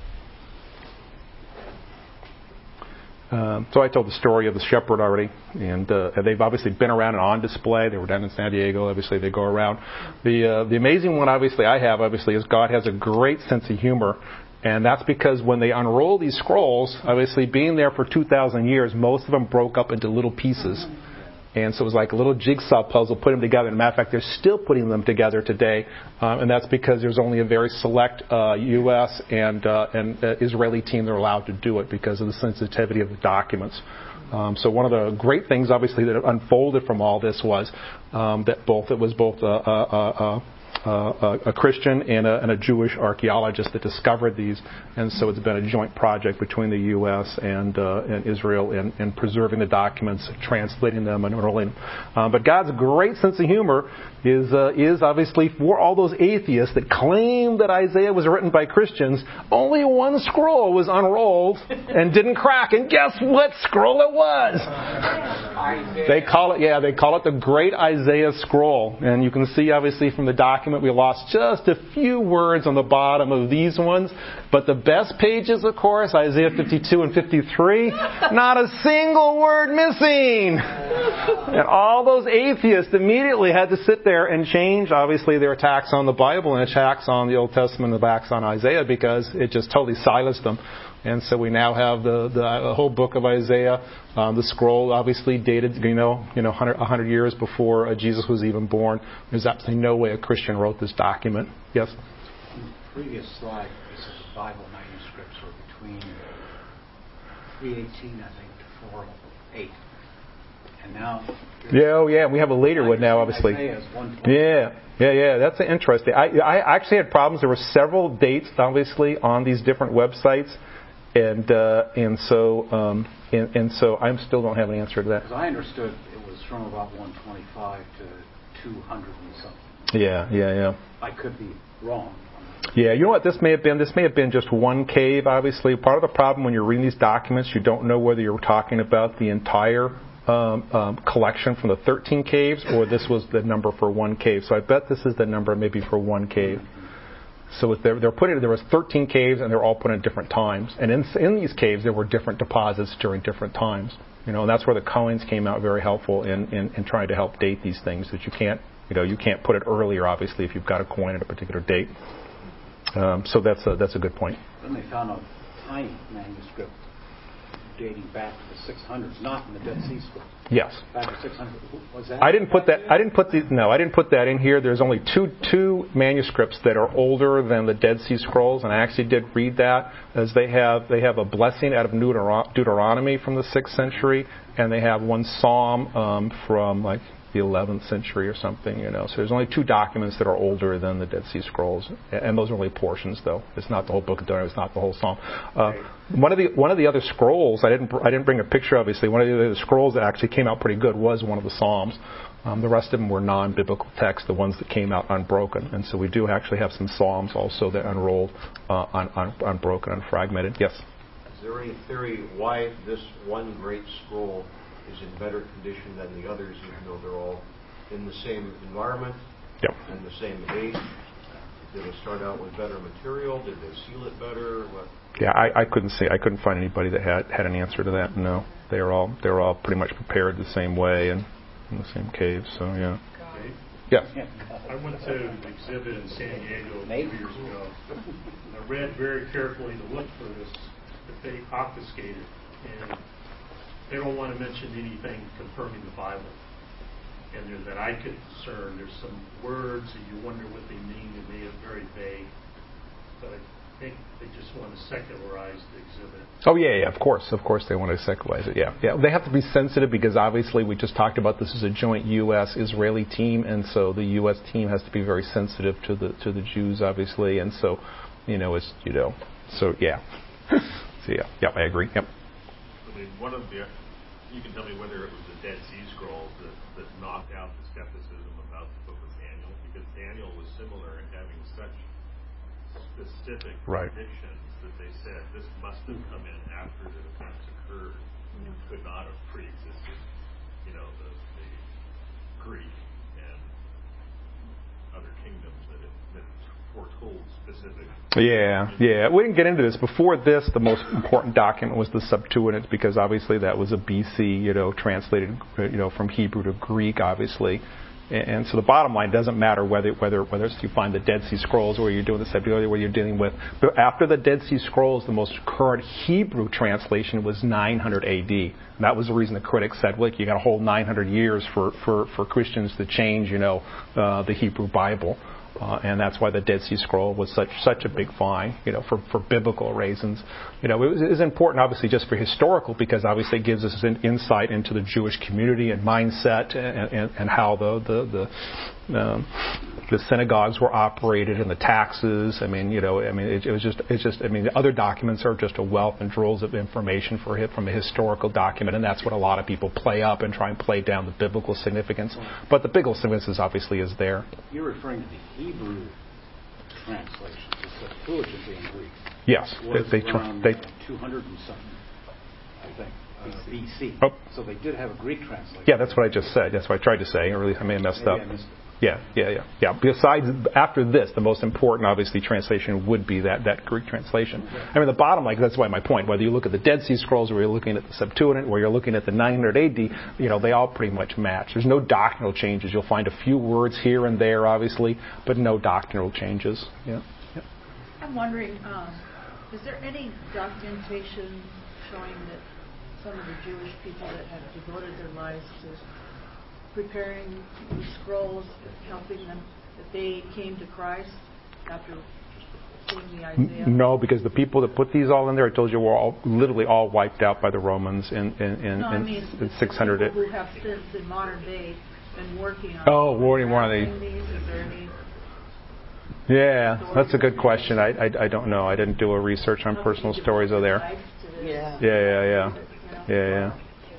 Um, so I told the story of the shepherd already, and uh, they've obviously been around and on display. They were down in San Diego. Obviously, they go around. The uh, the amazing one, obviously, I have, obviously, is God has a great sense of humor, and that's because when they unroll these scrolls, obviously, being there for two thousand years, most of them broke up into little pieces. And so it was like a little jigsaw puzzle, put them together. As a matter of fact, they're still putting them together today, um, and that's because there's only a very select uh, U S and uh, and uh, Israeli team that are allowed to do it because of the sensitivity of the documents. Um, so one of the great things, obviously, that unfolded from all this was um, that both it was both a, a, a, a, a Christian and a, and a Jewish archaeologist that discovered these, and so it's been a joint project between the U S and, uh, and Israel in, in preserving the documents, translating them, and rolling. Um, but God's great sense of humor is uh, is obviously for all those atheists that claim that Isaiah was written by Christians. Only one scroll was unrolled and didn't crack, and guess what scroll it was? Isaiah. They call it, yeah, they call it the Great Isaiah Scroll, and you can see obviously from the document we lost just a few words on the bottom of these ones, but the best pages, of course, Isaiah fifty-two and fifty-three, not a single word missing. And all those atheists immediately had to sit there and change, obviously, their attacks on the Bible and attacks on the Old Testament and attacks on Isaiah because it just totally silenced them. And so we now have the, the, the whole book of Isaiah, um, the scroll obviously dated, you know, you know, one hundred, one hundred years before uh, Jesus was even born. There's absolutely no way a Christian wrote this document. Yes? In the previous slide, this is the Bible manuscripts were between three eighteen, I think, to four oh eight. And now... Yeah, oh yeah, we have a later one now, obviously. Yeah, yeah, yeah, that's interesting. I, I actually had problems. There were several dates, obviously, on these different websites. and uh, and so um, and, and so I still don't have an answer to that. Because I understood it was from about one twenty-five to two hundred and something. Yeah, yeah, yeah. I could be wrong. Yeah, you know what this may have been? This may have been just one cave, obviously. Part of the problem when you're reading these documents, you don't know whether you're talking about the entire um, um, collection from the thirteen caves or this was the number for one cave. So I bet this is the number maybe for one cave. So they're, they're putting, there was thirteen caves and they're all put in different times. And in, in these caves, there were different deposits during different times. You know, and that's where the coins came out very helpful in, in, in trying to help date these things. That you can't, you know, you can't put it earlier, obviously, if you've got a coin at a particular date. Um, so that's a, that's a good point. Then they found a tiny manuscript dating back to the six hundreds, not in the Dead Sea Scrolls. Yes. Back to six hundred. Was that? I didn't put that. I didn't put the. No, I didn't put that in here. There's only two two manuscripts that are older than the Dead Sea Scrolls, and I actually did read that as they have they have a blessing out of Deuteron- Deuteronomy from the sixth century, and they have one psalm um, from like the eleventh century or something. You know, so there's only two documents that are older than the Dead Sea Scrolls, and those are only portions, though. It's not the whole book of Deuteronomy. It's not the whole psalm. Uh, one of the one of the other scrolls I didn't I didn't bring a picture. Obviously, one of the other scrolls that actually came out pretty good was one of the Psalms. Um, the rest of them were non-biblical texts, the ones that came out unbroken, and so we do actually have some Psalms also that unrolled uh, un, un, unbroken, unfragmented. Yes. Is there any theory why this one great scroll is in better condition than the others, even though they're all in the same environment yep. and the same age? Did they start out with better material? Did they seal it better? What? Yeah, I, I couldn't see. I couldn't find anybody that had, had an answer to that. No, they were all they were all pretty much prepared the same way and in the same cave. So yeah. Okay. Yes. I went to an exhibit in San Diego a few years ago. I read very carefully to look for this that they obfuscated, and they don't want to mention anything confirming the Bible. And there, that I could discern, there's some words that you wonder what they mean, and they are very vague. But I think they just want to secularize the exhibit. Oh yeah, yeah, of course, of course they want to secularize it. Yeah, yeah. They have to be sensitive because obviously we just talked about this is a joint U S Israeli team, and so the U S team has to be very sensitive to the to the Jews, obviously, and so you know it's you know so yeah, so yeah, yeah, I agree. Yep. I mean, one of the you can tell me whether it was the Dead Sea Scrolls that, that knocked out the skepticism about the book of Daniel, because Daniel was similar in having such specific right. predictions that they said this must have come in after the events occurred and could not have pre-existed, you know, the, the Greek and other kingdoms that it, that foretold specific. Yeah, yeah. We didn't get into this. Before this, the most important document was the Septuagint, because obviously that was a B C, you know, translated, you know, from Hebrew to Greek, obviously. And so the bottom line doesn't matter whether whether whether you find the Dead Sea Scrolls or you're doing the Septuagint, where you're dealing with. But after the Dead Sea Scrolls, the most current Hebrew translation was nine hundred A D. And that was the reason the critics said, look, you got a whole nine hundred years for, for, for Christians to change, you know, uh, the Hebrew Bible. Uh, and that's why the Dead Sea Scroll was such such a big find, you know, for, for biblical reasons. You know, it was, it was important, obviously, just for historical, because obviously it gives us an insight into the Jewish community and mindset and, and, and how the the the, um, the synagogues were operated and the taxes. I mean, you know, I mean, it, it was just it's just I mean, the other documents are just a wealth and droves of information for it from a historical document, and that's what a lot of people play up and try and play down the biblical significance. But the biblical significance obviously is there. You're referring to the Hebrew translation, the Septuagint in Greek. Yes, was they, they, around they, two hundred and something, I think, uh, B C. Oh. So they did have a Greek translation. Yeah, that's what I just said. That's what I tried to say. Or at least I may have messed Maybe up. I missed it. Yeah, yeah, yeah, yeah. Besides, after this, the most important, obviously, translation would be that, that Greek translation. I mean, the bottom line, that's why my point. Whether you look at the Dead Sea Scrolls, or you're looking at the Septuagint, or you're looking at the nine hundred A D, you know, they all pretty much match. There's no doctrinal changes. You'll find a few words here and there, obviously, but no doctrinal changes. Yeah. yeah. I'm wondering, um, is there any documentation showing that some of the Jewish people that have devoted their lives to preparing the scrolls, helping them, that they came to Christ after seeing the Isaiah? No, because the people that put these all in there, I told you, were all literally all wiped out by the Romans in in, in, no, I in, mean, in six hundred. People who have since in modern day been working on. Oh, working on these. Is there any? Yeah, that's a good question. I, I, I don't know. I didn't do a research on personal stories over there. Yeah. Yeah, yeah, yeah. Yeah,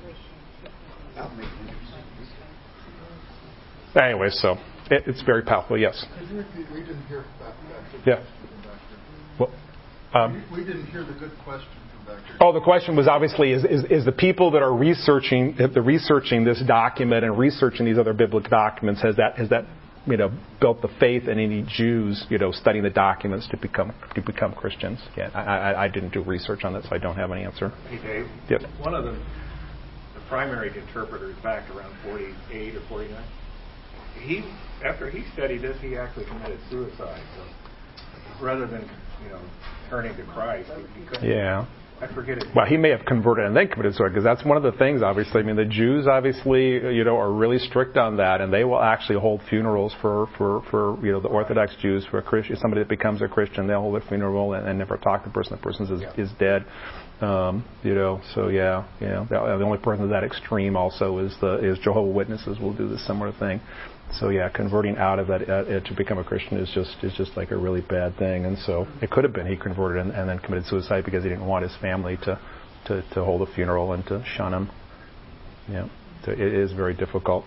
yeah. Anyway, so it, it's very powerful, yes. Could you repeat? We didn't hear back, back Yeah. Well, um, we, we didn't hear the good question from back here. Oh, the question was obviously is, is, is the people that are researching the researching this document and researching these other biblical documents, has that has that you know built the faith in any Jews you know studying the documents to become to become Christians? Yeah, I, I, I didn't do research on that, so I don't have an answer. Hey Dave. Yep. One of the, the primary interpreters back around forty-eight or forty-nine. He after he studied this, he actually committed suicide. So rather than you know turning to Christ, he, he couldn't. Yeah. I forget it. Well, he may have converted and then committed suicide, because that's one of the things, obviously. I mean, the Jews, obviously, you know, are really strict on that, and they will actually hold funerals for, for, for you know, the Orthodox Jews, for a Christian, somebody that becomes a Christian, they'll hold a funeral and, and never talk to the person. The person is, yeah. is dead. Um, you know, so yeah, yeah. The, the only person to that extreme also is the is Jehovah's Witnesses will do the similar thing. So yeah, converting out of that uh, to become a Christian is just is just like a really bad thing. And so it could have been he converted and, and then committed suicide because he didn't want his family to, to, to hold a funeral and to shun him. Yeah, so it is very difficult.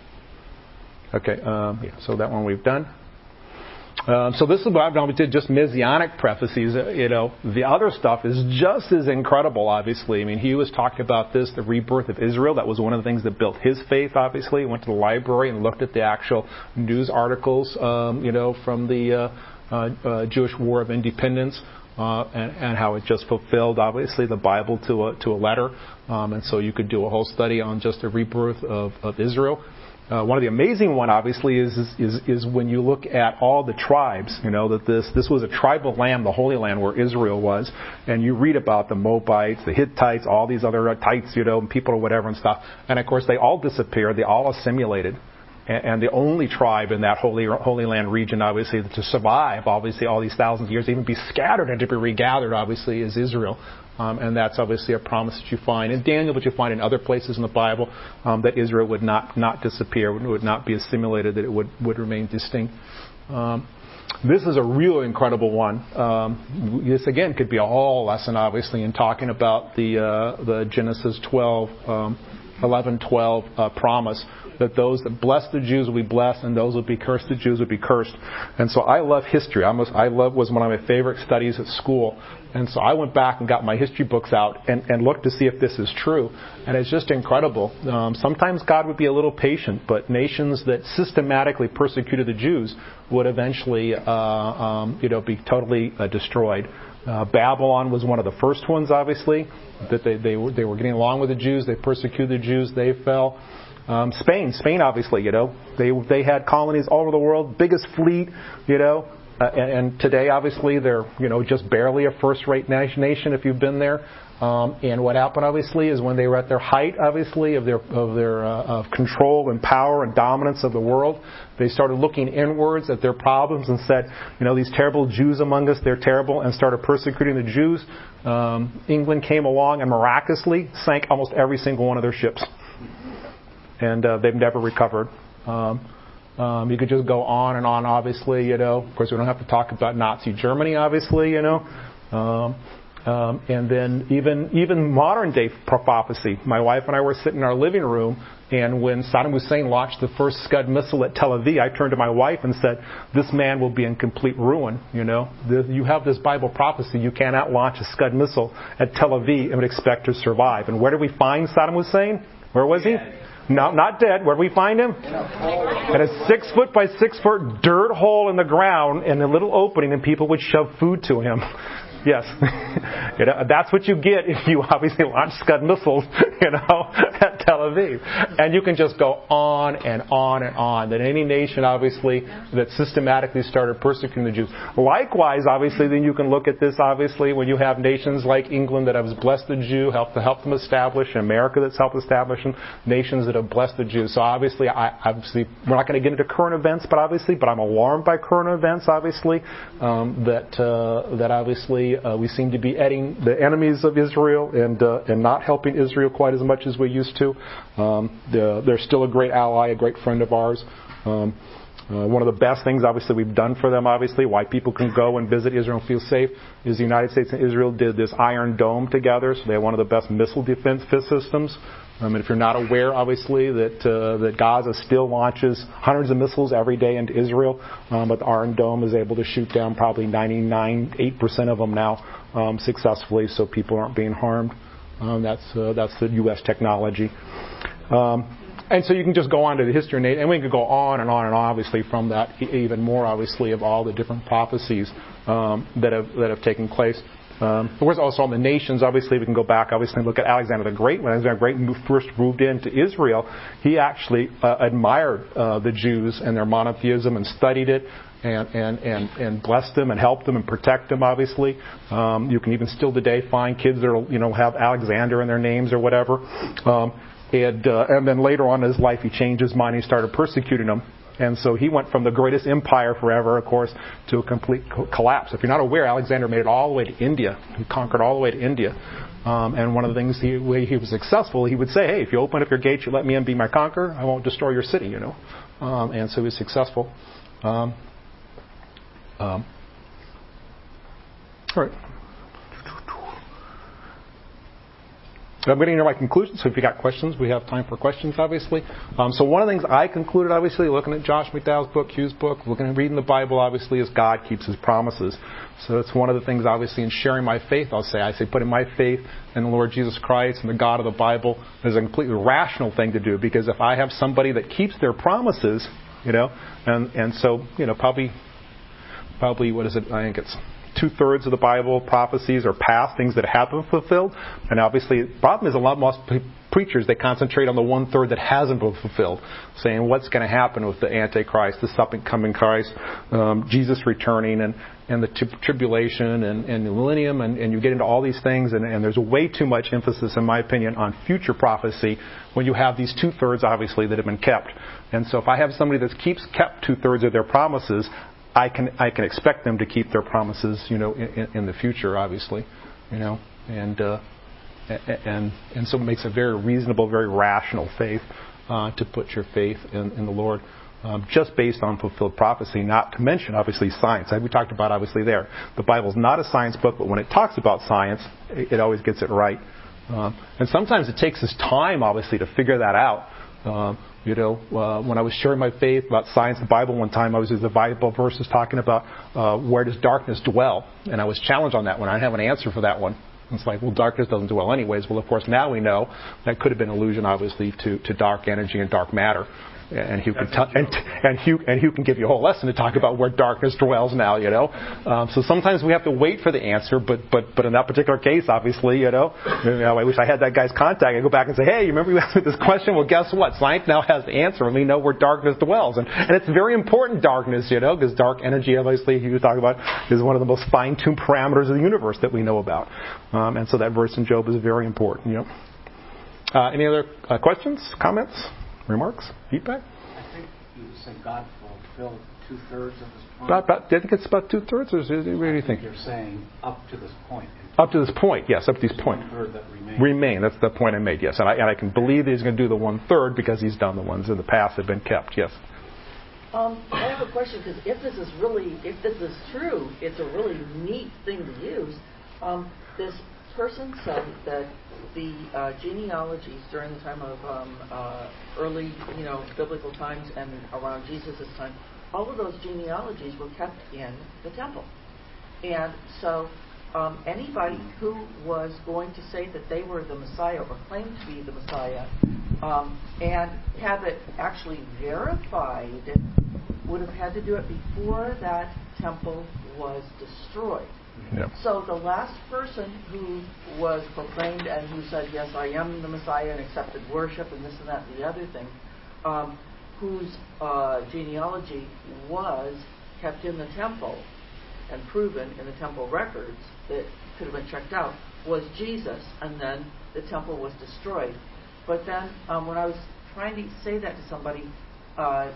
Okay, um, yeah. So that one we've done. Um, so this is what I did, just messianic prophecies. Uh, you know, the other stuff is just as incredible, obviously. I mean, he was talking about this, the rebirth of Israel. That was one of the things that built his faith, obviously. He went to the library and looked at the actual news articles, um, you know, from the uh, uh, uh, Jewish War of Independence. Uh, and, and how it just fulfilled, obviously, the Bible to a, to a letter. Um, and so you could do a whole study on just the rebirth of, of Israel. Uh, one of the amazing one, obviously, is, is is when you look at all the tribes. You know that this this was a tribal land, the Holy Land, where Israel was, and you read about the Moabites, the Hittites, all these other Tites, you know, people or whatever and stuff. And of course, they all disappeared. They all assimilated. And, and the only tribe in that Holy Holy Land region, obviously, to survive, obviously, all these thousands of years, even be scattered and to be regathered, obviously, is Israel. Um, and that's obviously a promise that you find in Daniel, but you find in other places in the Bible, um, that Israel would not, not disappear, would not be assimilated, that it would, would remain distinct. Um, this is a real incredible one. Um, this, again, could be a whole lesson, obviously, in talking about the, uh, the Genesis twelve, um, eleven twelve uh, promise, that those that bless the Jews will be blessed, and those that be cursed, the Jews will be cursed. And so I love history. I, almost, I love was one of my favorite studies at school. And so I went back and got my history books out and, and looked to see if this is true. And it's just incredible. Um, sometimes God would be a little patient, but nations that systematically persecuted the Jews would eventually, uh, um, you know, be totally uh, destroyed. Uh, Babylon was one of the first ones, obviously, that they they were, they were getting along with the Jews. They persecuted the Jews. They fell. Um, Spain, Spain, obviously, you know, they they had colonies all over the world, biggest fleet, you know, uh, and, and today, obviously, they're you know just barely a first-rate nation if you've been there. Um, and what happened, obviously, is when they were at their height, obviously, of their of their uh, of control and power and dominance of the world, they started looking inwards at their problems and said, you know, these terrible Jews among us, they're terrible, and started persecuting the Jews. Um, England came along and miraculously sank almost every single one of their ships. And uh, they've never recovered. Um, um, you could just go on and on, obviously, you know. Of course, we don't have to talk about Nazi Germany, obviously, you know. Um, um, and then even even modern-day prophecy. My wife and I were sitting in our living room, and when Saddam Hussein launched the first Scud missile at Tel Aviv, I turned to my wife and said, this man will be in complete ruin, you know. The, you have this Bible prophecy. You cannot launch a Scud missile at Tel Aviv and would expect to survive. And where did we find Saddam Hussein? Where was he? No, not dead. Where do we find him? In a six foot by six foot dirt hole in the ground and a little opening, and people would shove food to him. Yes. You know, that's what you get if you obviously launch Scud missiles, you know, at Tel Aviv. And you can just go on and on and on. That any nation, obviously, that systematically started persecuting the Jews. Likewise, obviously, then you can look at this, obviously, when you have nations like England that have blessed the Jew, helped to help them establish, and America that's helped establish them, nations that have blessed the Jews. So obviously, I, obviously, we're not going to get into current events, but obviously, but I'm alarmed by current events, obviously, um, that uh, that obviously be uh, we seem to be adding the enemies of Israel and uh, and not helping Israel quite as much as we used to. Um, the, they're still a great ally, a great friend of ours. Um, Uh, one of the best things, obviously, we've done for them, obviously, why people can go and visit Israel and feel safe, is the United States and Israel did this Iron Dome together. So they have one of the best missile defense systems. Um, and if you're not aware, obviously, that uh, that Gaza still launches hundreds of missiles every day into Israel, um, but the Iron Dome is able to shoot down probably ninety-nine point eight percent of them now um, successfully, so people aren't being harmed. Um, that's uh, that's the U S technology. Um, And so you can just go on to the history, and we could go on and on and on, obviously, from that, even more, obviously, of all the different prophecies um, that have that have taken place. Um, there's also on the nations, obviously, we can go back, obviously, and look at Alexander the Great. When Alexander the Great first moved into Israel, he actually uh, admired uh, the Jews and their monotheism and studied it and, and, and, and blessed them and helped them and protect them, obviously. Um, you can even still today find kids that will, you know, have Alexander in their names or whatever. Um, And, uh, and then later on in his life, he changed his mind. He started persecuting them. And so he went from the greatest empire forever, of course, to a complete co- collapse. If you're not aware, Alexander made it all the way to India. He conquered all the way to India. Um, and one of the things he, way he was successful, he would say, hey, if you open up your gates, you let me in, be my conqueror, I won't destroy your city, you know. Um, and so he was successful. Um, um, all right. I'm getting to my conclusion, so if you got questions, we have time for questions, obviously. Um, so one of the things I concluded, obviously, looking at Josh McDowell's book, Hugh's book, looking at reading the Bible, obviously, is God keeps His promises. So it's one of the things, obviously, in sharing my faith, I'll say. I say putting my faith in the Lord Jesus Christ and the God of the Bible is a completely rational thing to do, because if I have somebody that keeps their promises, you know, and, and so, you know, probably, probably, what is it, I think it's two-thirds of the Bible prophecies are past, things that haven't fulfilled. And obviously, the problem is a lot of most preachers, they concentrate on the one-third that hasn't been fulfilled, saying what's going to happen with the Antichrist, the second coming Christ, um, Jesus returning, and, and the t- tribulation, and, and the millennium, and, and you get into all these things, and, and there's way too much emphasis, in my opinion, on future prophecy when you have these two-thirds, obviously, that have been kept. And so if I have somebody that keeps kept two-thirds of their promises, I can I can expect them to keep their promises, you know, in, in the future, obviously, you know, and uh, and and so it makes a very reasonable, very rational faith uh, to put your faith in, in the Lord, um, just based on fulfilled prophecy. Not to mention, obviously, science. Like we talked about, obviously, there. The Bible's not a science book, but when it talks about science, it, it always gets it right. Um, and sometimes it takes us time, obviously, to figure that out. Um, You know, uh, when I was sharing my faith about science, the Bible one time, I was the Bible verses talking about uh, where does darkness dwell, and I was challenged on that one. I didn't have an answer for that one. It's like, well, darkness doesn't dwell anyways. Well, of course, now we know that could have been an allusion, obviously, to, to dark energy and dark matter. And Hugh can t- and, and Hugh and Hugh can give you a whole lesson to talk about where darkness dwells now, you know. Um, so sometimes we have to wait for the answer, but but but in that particular case, obviously, you know, you know, I wish I had that guy's contact. I go back and say, hey, you remember you asked me this question? Well, guess what? Science now has the answer, and we know where darkness dwells, and and it's very important darkness, you know, because dark energy, obviously, you talk about, is one of the most fine-tuned parameters of the universe that we know about, um, and so that verse in Job is very important, you know. Uh, any other uh, questions, comments, remarks, feedback? I think you said God fulfilled two-thirds of His promise. About, about, I think it's about two-thirds, or is it, what do you think? You're saying up to this point. Up to this point, yes, up to this point. One-third that remains. Remain, that's the point I made, yes. And I, and I can believe that He's going to do the one-third because He's done the ones in the past that have been kept, yes. Um, I have a question, because if this is really, if this is true, it's a really neat thing to use. Um, this person said that the uh, genealogies during the time of um, uh, early, you know, biblical times and around Jesus' time, all of those genealogies were kept in the temple. And so um, anybody who was going to say that they were the Messiah or claimed to be the Messiah um, and have it actually verified would have had to do it before that temple was destroyed. Yep. So the last person who was proclaimed and who said, yes, I am the Messiah, and accepted worship and this and that and the other thing, um, whose uh, genealogy was kept in the temple and proven in the temple records that could have been checked out, was Jesus, and then the temple was destroyed. But then um, when I was trying to say that to somebody, uh,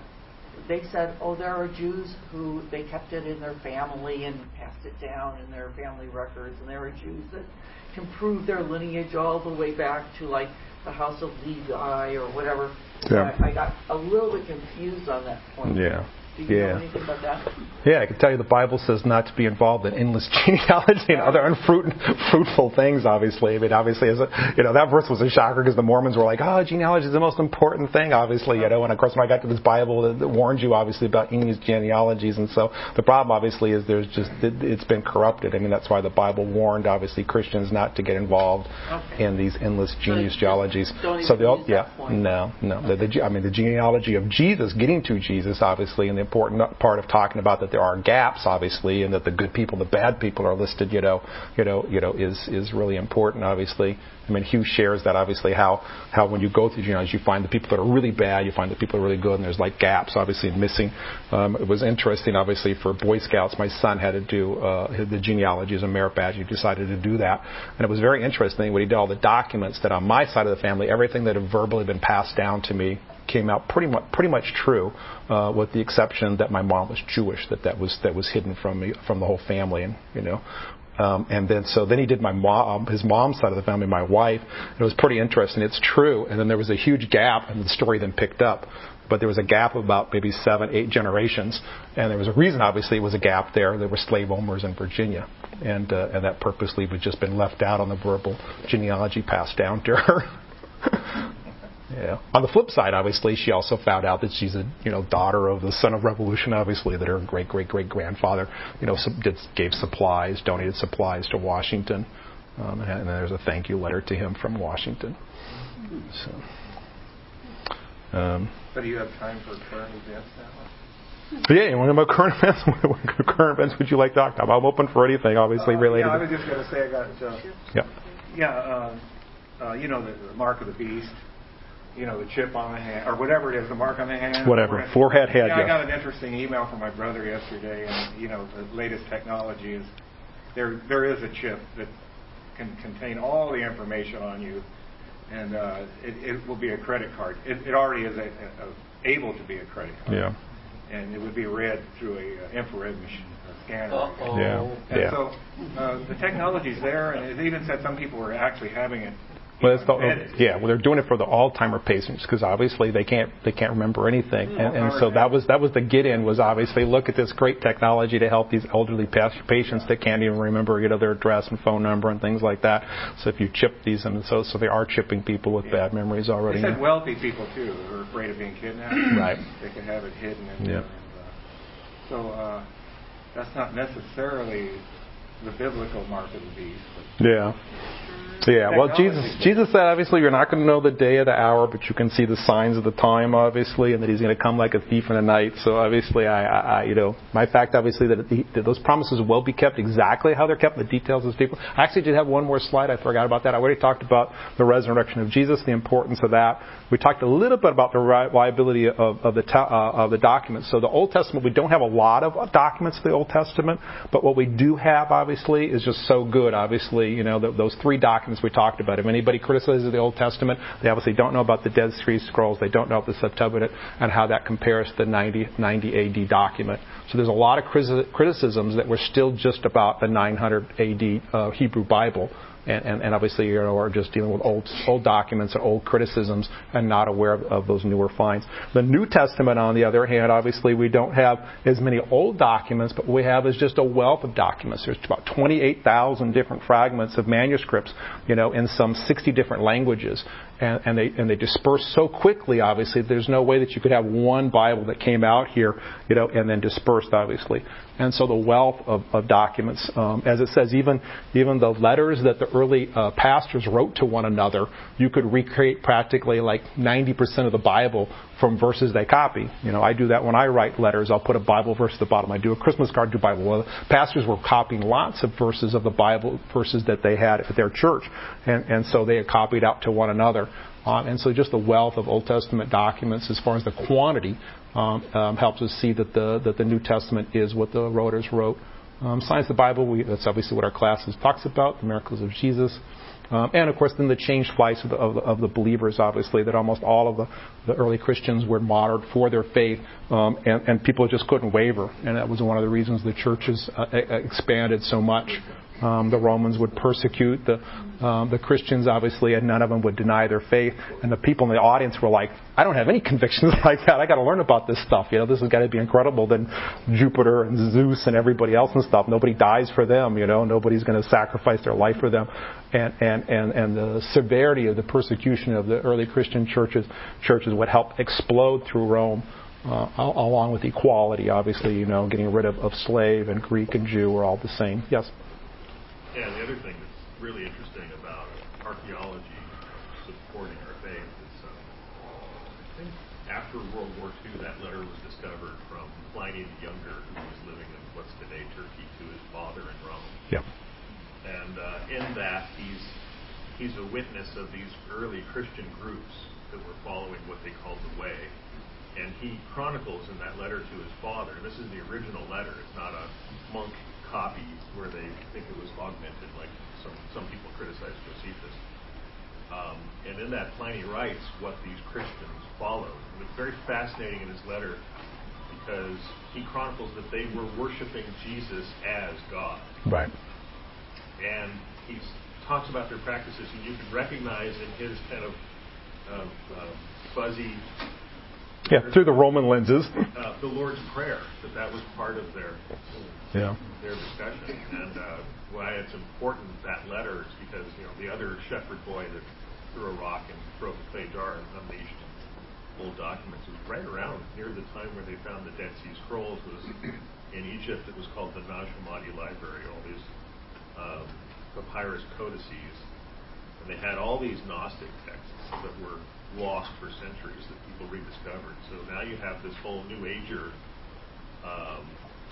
they said, oh, there are Jews who they kept it in their family and passed it down in their family records, and there are Jews that can prove their lineage all the way back to like the house of Levi or whatever. Yeah. I, I got a little bit confused on that point. Yeah. Do you yeah. know anything about that? Yeah, I can tell you the Bible says not to be involved in endless genealogy and other unfruitful things, obviously. I mean, obviously, as a, you know, that verse was a shocker because the Mormons were like, oh, genealogy is the most important thing, obviously, you know. And, of course, when I got to this Bible, it, it warns you, obviously, about endless genealogies. And so the problem, obviously, is there's just, it, it's been corrupted. I mean, that's why the Bible warned, obviously, Christians not to get involved okay. in these endless genealogies. Don't so even use yeah, that point. no, no. The, the, I mean, the genealogy of Jesus, getting to Jesus, obviously, and the important part of talking about that there are gaps, obviously, and that the good people, the bad people are listed, you know, you know, you know, is is really important, obviously. I mean, Hugh shares that, obviously, how, how when you go through genealogy, you find the people that are really bad, you find the people that are really good, and there's like gaps, obviously, and missing. Um, it was interesting, obviously, for Boy Scouts. My son had to do uh, the genealogy as a merit badge. He decided to do that. And it was very interesting when he did all the documents that on my side of the family, everything that had verbally been passed down to me came out pretty much pretty much true, uh, with the exception that my mom was Jewish, that that was that was hidden from me, from the whole family, and you know. Um, and then so then he did my mom, his mom's side of the family, my wife. It was pretty interesting. It's true. And then there was a huge gap, and the story then picked up. But there was a gap of about maybe seven, eight generations, and there was a reason. Obviously, it was a gap there. There were slave owners in Virginia, and uh, and that purposely had just been left out on the verbal genealogy passed down to her. Yeah. On the flip side, obviously, she also found out that she's a you know daughter of the son of revolution. Obviously, that her great great great grandfather you know did, gave supplies, donated supplies to Washington, um, and, and there's a thank you letter to him from Washington. So. Um, but do you have time for current events now? Yeah, you want to know about current events? What current events would you like to talk about? I'm open for anything, obviously, uh, related. Yeah, I was just going to say I got. Uh, yeah. Yeah. Uh, uh, you know the, the mark of the beast. You know, the chip on the hand, or whatever it is, the mark on the hand. Whatever, forehead, head, yeah. yeah. I got an interesting email from my brother yesterday, and, you know, the latest technology is there. There is a chip that can contain all the information on you, and uh, it, it will be a credit card. It, it already is a, a, a, able to be a credit card. Yeah. And it would be read through a uh, infrared machine, a scanner. Uh-oh. Yeah. And yeah. so uh, the technology's there, and it even said some people were actually having it. Well, it's the, yeah, well, they're doing it for the Alzheimer patients because obviously they can't they can't remember anything, and, and so that was that was the get in was obviously look at this great technology to help these elderly patients that can't even remember you know their address and phone number and things like that. So if you chip these, and so so they are chipping people with yeah. bad memories already. They said wealthy people too who are afraid of being kidnapped. Right. They can have it hidden. And, yeah. And, uh, so uh, that's not necessarily the biblical mark of the beast. But yeah. Yeah, well, Jesus Jesus said, obviously, you're not going to know the day or the hour, but you can see the signs of the time, obviously, and that he's going to come like a thief in the night. So, obviously, I, I, I you know, my fact, obviously, that, it, that those promises will be kept exactly how they're kept, the details of people. I actually did have one more slide. I forgot about that. I already talked about the resurrection of Jesus, the importance of that. We talked a little bit about the reliability of, of, the, ta- uh, of the documents. So, the Old Testament, we don't have a lot of documents of the Old Testament, but what we do have, obviously, is just so good, obviously, you know, the, those three documents we talked about. If anybody criticizes the Old Testament, they obviously don't know about the Dead Sea Scrolls. They don't know about the Septuagint and how that compares to the ninety, ninety A D document. So there's a lot of criticisms that were still just about the nine hundred A D uh, Hebrew Bible. And, and, and obviously, you know, are just dealing with old old documents and old criticisms and not aware of, of those newer finds. The New Testament, on the other hand, obviously we don't have as many old documents, but what we have is just a wealth of documents. There's about twenty-eight thousand different fragments of manuscripts, you know, in some sixty different languages. And, and they and they disperse so quickly, obviously, there's no way that you could have one Bible that came out here, you know, and then dispersed, obviously. And so the wealth of, of documents, um, as it says, even even the letters that the early uh, pastors wrote to one another, you could recreate practically like ninety percent of the Bible from verses they copy. You know, I do that when I write letters. I'll put a Bible verse at the bottom. I do a Christmas card, do Bible. Well, pastors were copying lots of verses of the Bible, verses that they had at their church, and, and so they had copied out to one another. Um, and so just the wealth of Old Testament documents as far as the quantity um, um, helps us see that the that the New Testament is what the writers wrote. Um, Science of the Bible, we, that's obviously what our classes talks about, the miracles of Jesus. Um, and, of course, then the changed lives of the, of the, of the believers, obviously, that almost all of the, the early Christians were martyred for their faith, um, and, and people just couldn't waver. And that was one of the reasons the churches uh, expanded so much. Um, the Romans would persecute the um, the Christians, obviously, and none of them would deny their faith. And the people in the audience were like, I don't have any convictions like that. I got to learn about this stuff. You know, this has got to be incredible. Then Jupiter and Zeus and everybody else and stuff. Nobody dies for them. You know, nobody's going to sacrifice their life for them. And and and and the severity of the persecution of the early Christian churches churches would help explode through Rome. Uh, along with equality, obviously, you know, getting rid of, of slave and Greek and Jew are all the same. Yes. Yeah, the other thing that's really interesting about archaeology supporting our faith is, uh, I think after World War Two, that letter was discovered from Pliny the Younger, who was living in what's today Turkey, to his father in Rome. Yeah. And uh, in that, he's he's a witness of these early Christian groups that were following what they called the Way. And he chronicles in that letter to his father, and this is the original letter, it's not a monk copy where they think it was augmented, like some, some people criticize Josephus. Um, and in that, Pliny writes what these Christians followed. And it's very fascinating in his letter because he chronicles that they were worshiping Jesus as God. Right. And he talks about their practices, and you can recognize in his kind of uh, uh, fuzzy... Yeah, through the Roman lenses. Uh, the Lord's Prayer, that that was part of their yeah. their discussion. And uh, why it's important, that letter, is because, you know, the other shepherd boy that threw a rock and broke a clay jar and unleashed old documents was right around near the time where they found the Dead Sea Scrolls. Was in Egypt. It was called the Nag Hammadi Library, all these um, papyrus codices. And they had all these Gnostic texts that were lost for centuries that people rediscovered. So now you have this whole New Ager um,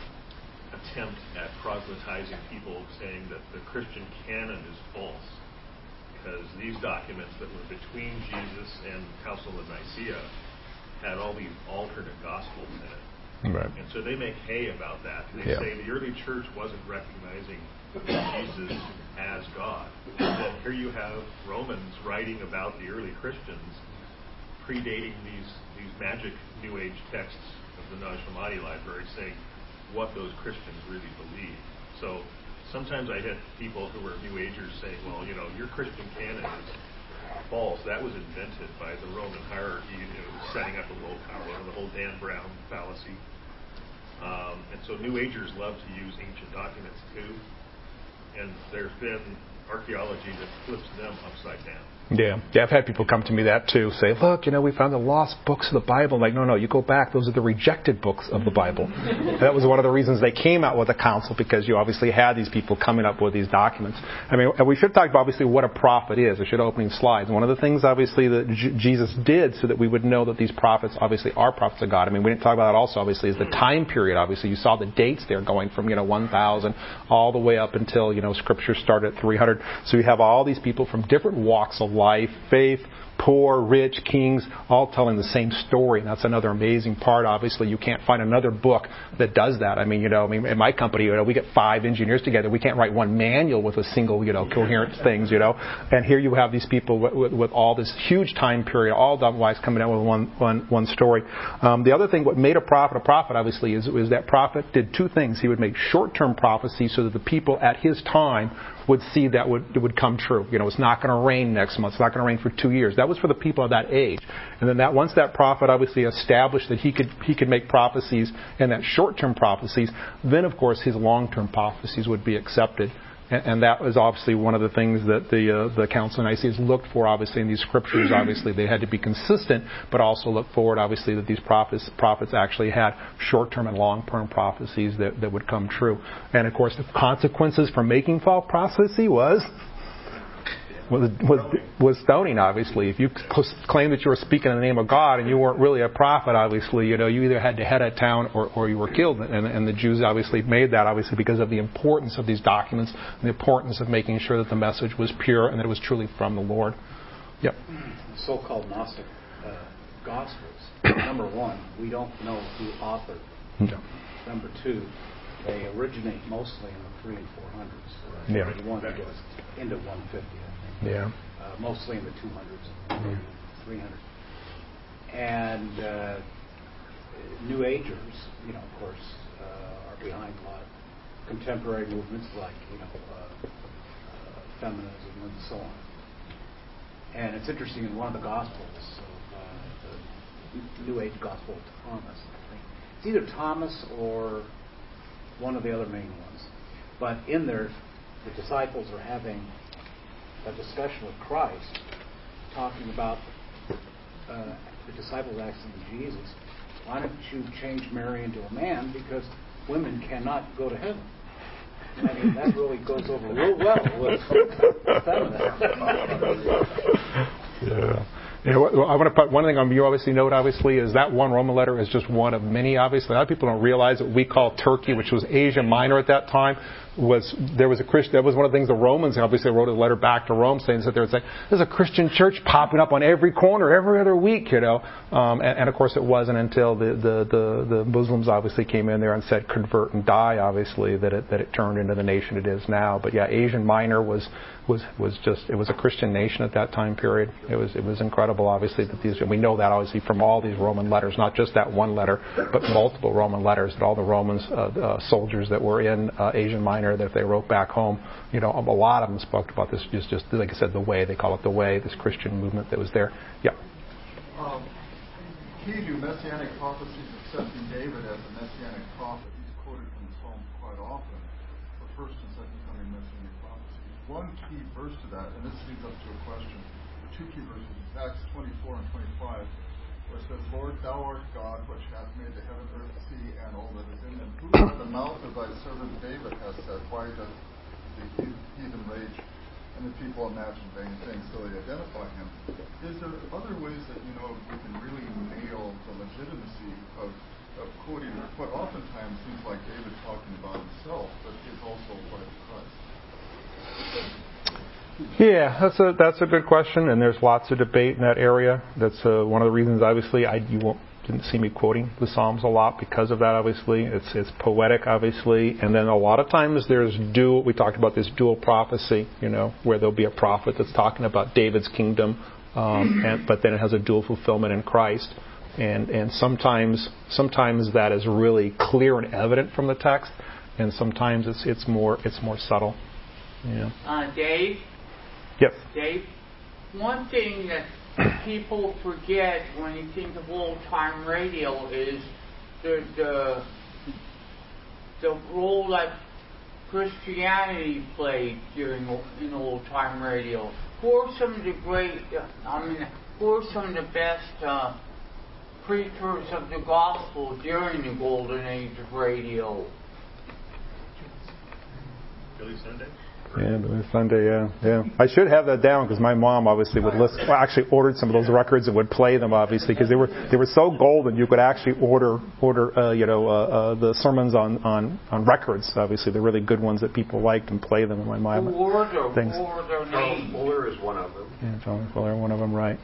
attempt at proselytizing people, saying that the Christian canon is false because these documents that were between Jesus and the Council of Nicaea had all these alternate gospels in it. Right. And so they make hay about that. They yeah. say the early church wasn't recognizing Jesus as God. And then here you have Romans writing about the early Christians predating these these magic New Age texts of the Nag Hammadi Library, saying what those Christians really believe. So sometimes I hit people who are New Agers saying, well, you know, your Christian canon is false. That was invented by the Roman hierarchy, you know, setting up a willpower, you know, the whole Dan Brown fallacy. Um, and so New Agers love to use ancient documents too. And there's been archaeology that flips them upside down. Yeah, yeah. I've had people come to me that too. Say, look, you know, we found the lost books of the Bible. I'm like, no, no, you go back. Those are the rejected books of the Bible. And that was one of the reasons they came out with a council, because you obviously had these people coming up with these documents. I mean, and we should talk about obviously what a prophet is. I should opening slides. One of the things obviously that J- Jesus did so that we would know that these prophets obviously are prophets of God. I mean, we didn't talk about that also. Obviously, is the time period. Obviously, you saw the dates there going from you know one thousand all the way up until you know Scripture started at three hundred. So you have all these people from different walks of life, faith, poor, rich, kings, all telling the same story. And that's another amazing part. Obviously, you can't find another book that does that. I mean, you know, I mean, in my company, you know, we get five engineers together. We can't write one manual with a single, you know, coherent things, you know. And here you have these people with, with, with all this huge time period, all done-wise coming out with one, one, one story. Um, the other thing, what made a prophet a prophet, obviously, is, is that prophet did two things. He would make short-term prophecies so that the people at his time would see that would it would come true. You know, it's not going to rain next month. It's not going to rain for two years. That was for the people of that age. And then that once that prophet obviously established that he could he could make prophecies and that short-term prophecies, then of course his long-term prophecies would be accepted. And, and that was obviously one of the things that the uh, the Council of Nicaea looked for. Obviously in these scriptures, obviously they had to be consistent, but also look forward. Obviously that these prophets prophets actually had short-term and long-term prophecies that, that would come true. And of course the consequences for making false prophecy was. Was, was was stoning, obviously. If you claimed that you were speaking in the name of God and you weren't really a prophet, obviously, you know, you either had to head out of town or, or you were killed. And, and the Jews obviously made that, obviously, because of the importance of these documents and the importance of making sure that the message was pure and that it was truly from the Lord. Yep. The so-called Gnostic uh, Gospels, number one, we don't know who authored them. No. Number two, they originate mostly in the three and four hundreds. Yeah. One into one fifty, I think. Yeah. Uh, mostly in the two hundreds, mm-hmm. three hundreds. And uh, New Agers, you know, of course, uh, are behind a lot of contemporary movements like, you know, uh, uh, feminism and so on. And it's interesting, in one of the Gospels, of, uh, the New Age Gospel of Thomas, I think. It's either Thomas or one of the other main ones. But in there, the disciples are having a discussion with Christ, talking about uh, the disciples asking Jesus, why don't you change Mary into a man, because women cannot go to heaven. I mean, that really goes over real well with feminists. Yeah. You know, I want to put one thing on you obviously note, obviously, is that one Roman letter is just one of many, obviously. A lot of people don't realize that we call Turkey, which was Asia Minor at that time, was there was a Christian, that was one of the things the Romans obviously wrote a letter back to Rome saying that there was like, there's a Christian church popping up on every corner every other week, you know. Um, and, and of course it wasn't until the, the, the, the Muslims obviously came in there and said convert and die, obviously, that it that it turned into the nation it is now. But yeah, Asian Minor was was was just, it was a Christian nation at that time period. It was it was incredible, obviously, that these, and we know that obviously from all these Roman letters, not just that one letter, but multiple Roman letters that all the Romans uh, uh, soldiers that were in uh, Asian Minor, that if they wrote back home, you know, a lot of them spoke about this, just just like I said, the way, they call it the way, this Christian movement that was there. Yeah. Um, key to messianic prophecies accepting David as a messianic prophet. He's quoted from the Psalms quite often for first and second coming messianic prophecies. One key verse to that, and this leads up to a question, the two key verses, Acts twenty-four and twenty-five, where it says, Lord, thou art God, which hath made the heaven, earth, sea, and all that is in them. Who by the mouth of thy servant David has said, why doth the heathen rage and the people imagine vain things? So they identify him. Is there other ways that, you know, we can really nail the legitimacy of, of quoting what oftentimes seems like David talking about himself, but is also what is Christ? Yeah, that's a that's a good question, and there's lots of debate in that area. That's uh, one of the reasons, obviously, I you won't didn't see me quoting the Psalms a lot because of that. Obviously, it's it's poetic, obviously, and then a lot of times there's dual. We talked about this dual prophecy, you know, where there'll be a prophet that's talking about David's kingdom, um, and but then it has a dual fulfillment in Christ, and and sometimes sometimes that is really clear and evident from the text, and sometimes it's it's more it's more subtle. Yeah. Uh, Dave. Yep. Dave, one thing that people forget when you think of old-time radio is the the the role that Christianity played during in old-time radio. Who are some of the great? I mean, who are some of the best uh, preachers of the gospel during the golden age of radio? Billy Sunday. Yeah, Billy Sunday, yeah, yeah. I should have that down because my mom obviously would listen. Well, actually ordered some of those records and would play them, obviously, because they were they were so golden. You could actually order order uh, you know uh, uh, the sermons on, on, on records. Obviously, the really good ones that people liked, and play them. And my mom Who were their, things. who were their Charles names? Fuller is one of them. Yeah, Charles Fuller, one of them, right?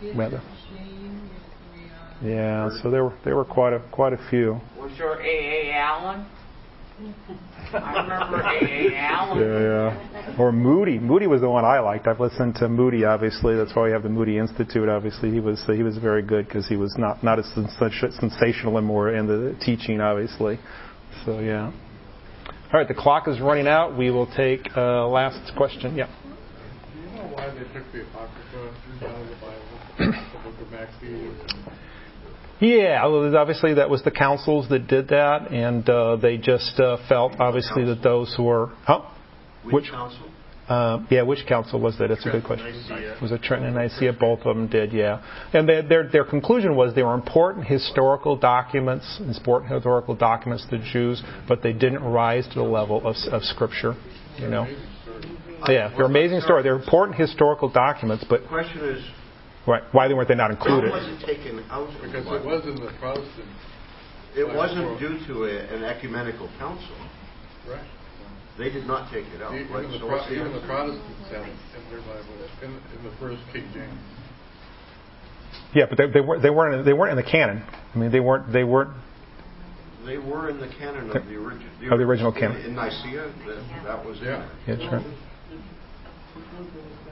Yeah, so there were there were quite a quite a few. Was there A A Allen? I remember A A Allen. Yeah, yeah. Or Moody. Moody was the one I liked. I've listened to Moody, obviously. That's why we have the Moody Institute, obviously. He was he was very good because he was not, not as sensational and more in the teaching, obviously. So, yeah. All right, the clock is running out. We will take uh, last question. Yeah. Do you know why they took the Apocrypha out of the Bible? The book of Maccabees and Yeah, well, obviously that was the councils that did that, and uh, they just uh, felt, obviously, that those who were... Huh? Which, which council? Uh, yeah, which council was that? It's a good question. Nicaea. Was it Trenton and Nicaea? Both of them did, yeah. And they, their their conclusion was they were important historical documents, important historical documents to the Jews, but they didn't rise to the level of, of Scripture, you know. Yeah, they're amazing story. They're important historical documents, but... The question is... Right. Why weren't they not included? Why was it taken out? Because it wasn't the Protestant. It wasn't due to a, an ecumenical council. Right. They did not take it out. Even, Right? the, So Pro- the even the Protestants have it in their Bible, in, in the first King James. Yeah, but they, they weren't. They weren't. In, they weren't in the canon. I mean, they weren't. They weren't. They were in the canon of the original. The of the original canon. In, in Nicaea, that, that was yeah. in Yeah, that's right.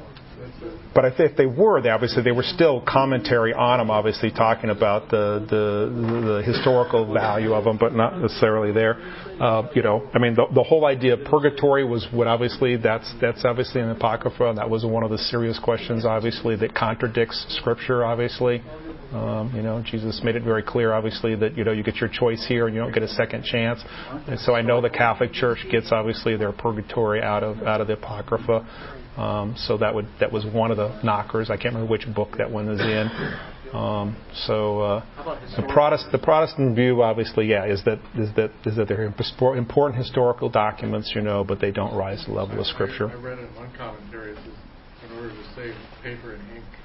But if, if they were, they obviously they were still commentary on them, obviously talking about the the, the historical value of them, but not necessarily there. Uh, you know, I mean, the, the whole idea of purgatory was what obviously that's that's obviously in the Apocrypha, and that was one of the serious questions, obviously, that contradicts Scripture, obviously. Um, you know, Jesus made it very clear, obviously, that, you know, you get your choice here and you don't get a second chance. And so I know the Catholic Church gets, obviously, their purgatory out of out of the Apocrypha. Um, so that would that was one of the knockers. I can't remember which book that one is in. Um, so uh, the Protestant the Protestant view, obviously, yeah, is that is that is that they're important historical documents, you know, but they don't rise to the level of Scripture. I read in one commentary it says, in order to save paper and ink.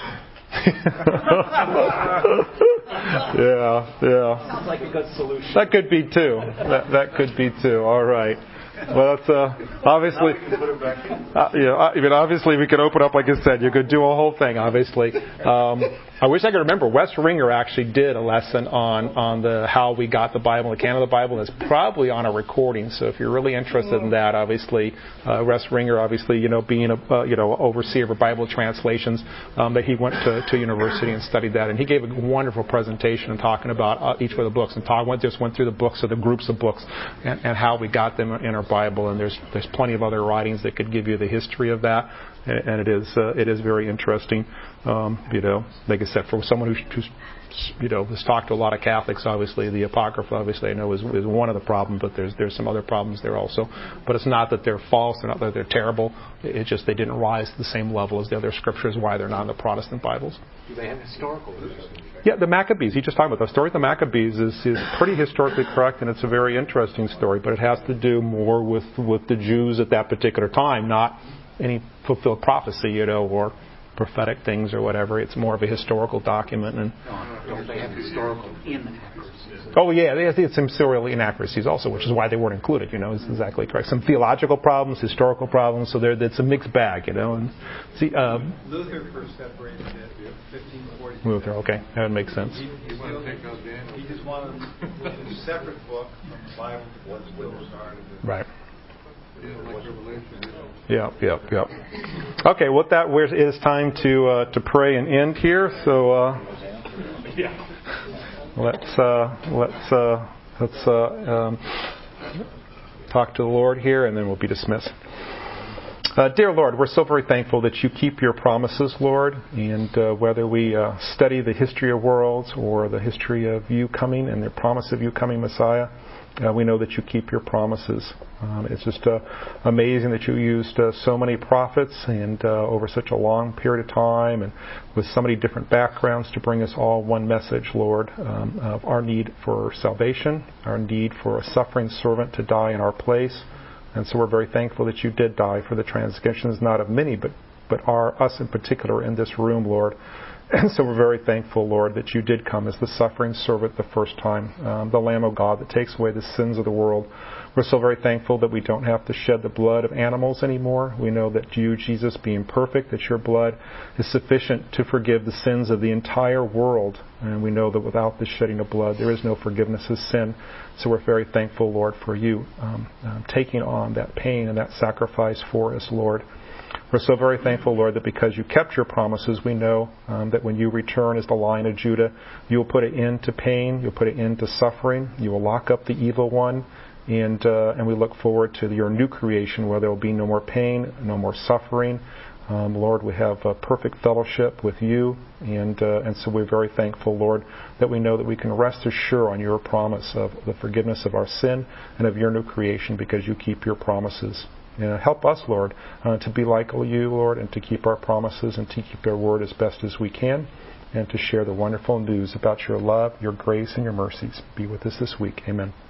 yeah, yeah. Sounds like a good solution. That could be too. That that could be too. All right. Well, that's uh, obviously. Uh, yeah, I mean, obviously, we could open up, like I said. You could do a whole thing, obviously. Um, I wish I could remember. Wes Ringer actually did a lesson on on the how we got the Bible, the canon of the Bible. And it's probably on a recording. So if you're really interested in that, obviously, uh, Wes Ringer, obviously, you know, being a uh, you know overseer of Bible translations, um, that he went to, to university and studied that, and he gave a wonderful presentation talking about uh, each of the books, and talk went just went through the books or the groups of books and, and how we got them in our Bible. And there's there's plenty of other writings that could give you the history of that, and it is uh, it is very interesting. Um, you know, like I said, for someone who's, who's you know has talked to a lot of Catholics, obviously the Apocrypha, obviously I know is, is one of the problems, but there's there's some other problems there also. But it's not that they're false, they're not that they're terrible. It's just they didn't rise to the same level as the other scriptures. Why they're not in the Protestant Bibles. Do they have historical roots? Yeah, the Maccabees. He just talked about the story of the Maccabees is, is pretty historically correct, and it's a very interesting story. But it has to do more with, with the Jews at that particular time, not any fulfilled prophecy, you know, or prophetic things or whatever. It's more of a historical document. And no, don't they have historical inaccuracies? Oh yeah, they have some serial inaccuracies also, which is why they weren't included. You know, is exactly correct. Some theological problems, historical problems. So there, it's a mixed bag. You know, and see. Um, Luther first separated it. fifteen forty. Luther, okay, that makes sense. He, he, he just wanted a separate book from the Bible was with the start of it. Right. Yeah, yeah, yeah. Okay, well, that it is time to uh, to pray and end here. So uh, let's uh, let's uh, let's uh, um, talk to the Lord here, and then we'll be dismissed. Uh, dear Lord, we're so very thankful that you keep your promises, Lord, and uh, whether we uh, study the history of worlds or the history of you coming and the promise of you coming, Messiah, uh, we know that you keep your promises. Um, it's just uh, amazing that you used uh, so many prophets and uh, over such a long period of time and with so many different backgrounds to bring us all one message, Lord, um, of our need for salvation, our need for a suffering servant to die in our place. And so we're very thankful that you did die for the transgressions, not of many, but, but our, us in particular in this room, Lord. And so we're very thankful, Lord, that you did come as the suffering servant the first time, um, the Lamb of God that takes away the sins of the world. We're so very thankful that we don't have to shed the blood of animals anymore. We know that you, Jesus, being perfect, that your blood is sufficient to forgive the sins of the entire world. And we know that without the shedding of blood, there is no forgiveness of sin. So we're very thankful, Lord, for you um, um, taking on that pain and that sacrifice for us, Lord. We're so very thankful, Lord, that because you kept your promises, we know um, that when you return as the Lion of Judah, you will put an end to pain, you'll put an end to suffering, you will lock up the evil one, and uh, and we look forward to your new creation where there will be no more pain, no more suffering. Um, Lord, we have a perfect fellowship with you, and uh, and so we're very thankful, Lord, that we know that we can rest assured on your promise of the forgiveness of our sin and of your new creation because you keep your promises. Uh, help us, Lord, uh, to be like you, Lord, and to keep our promises and to keep your word as best as we can, and to share the wonderful news about your love, your grace, and your mercies. Be with us this week. Amen.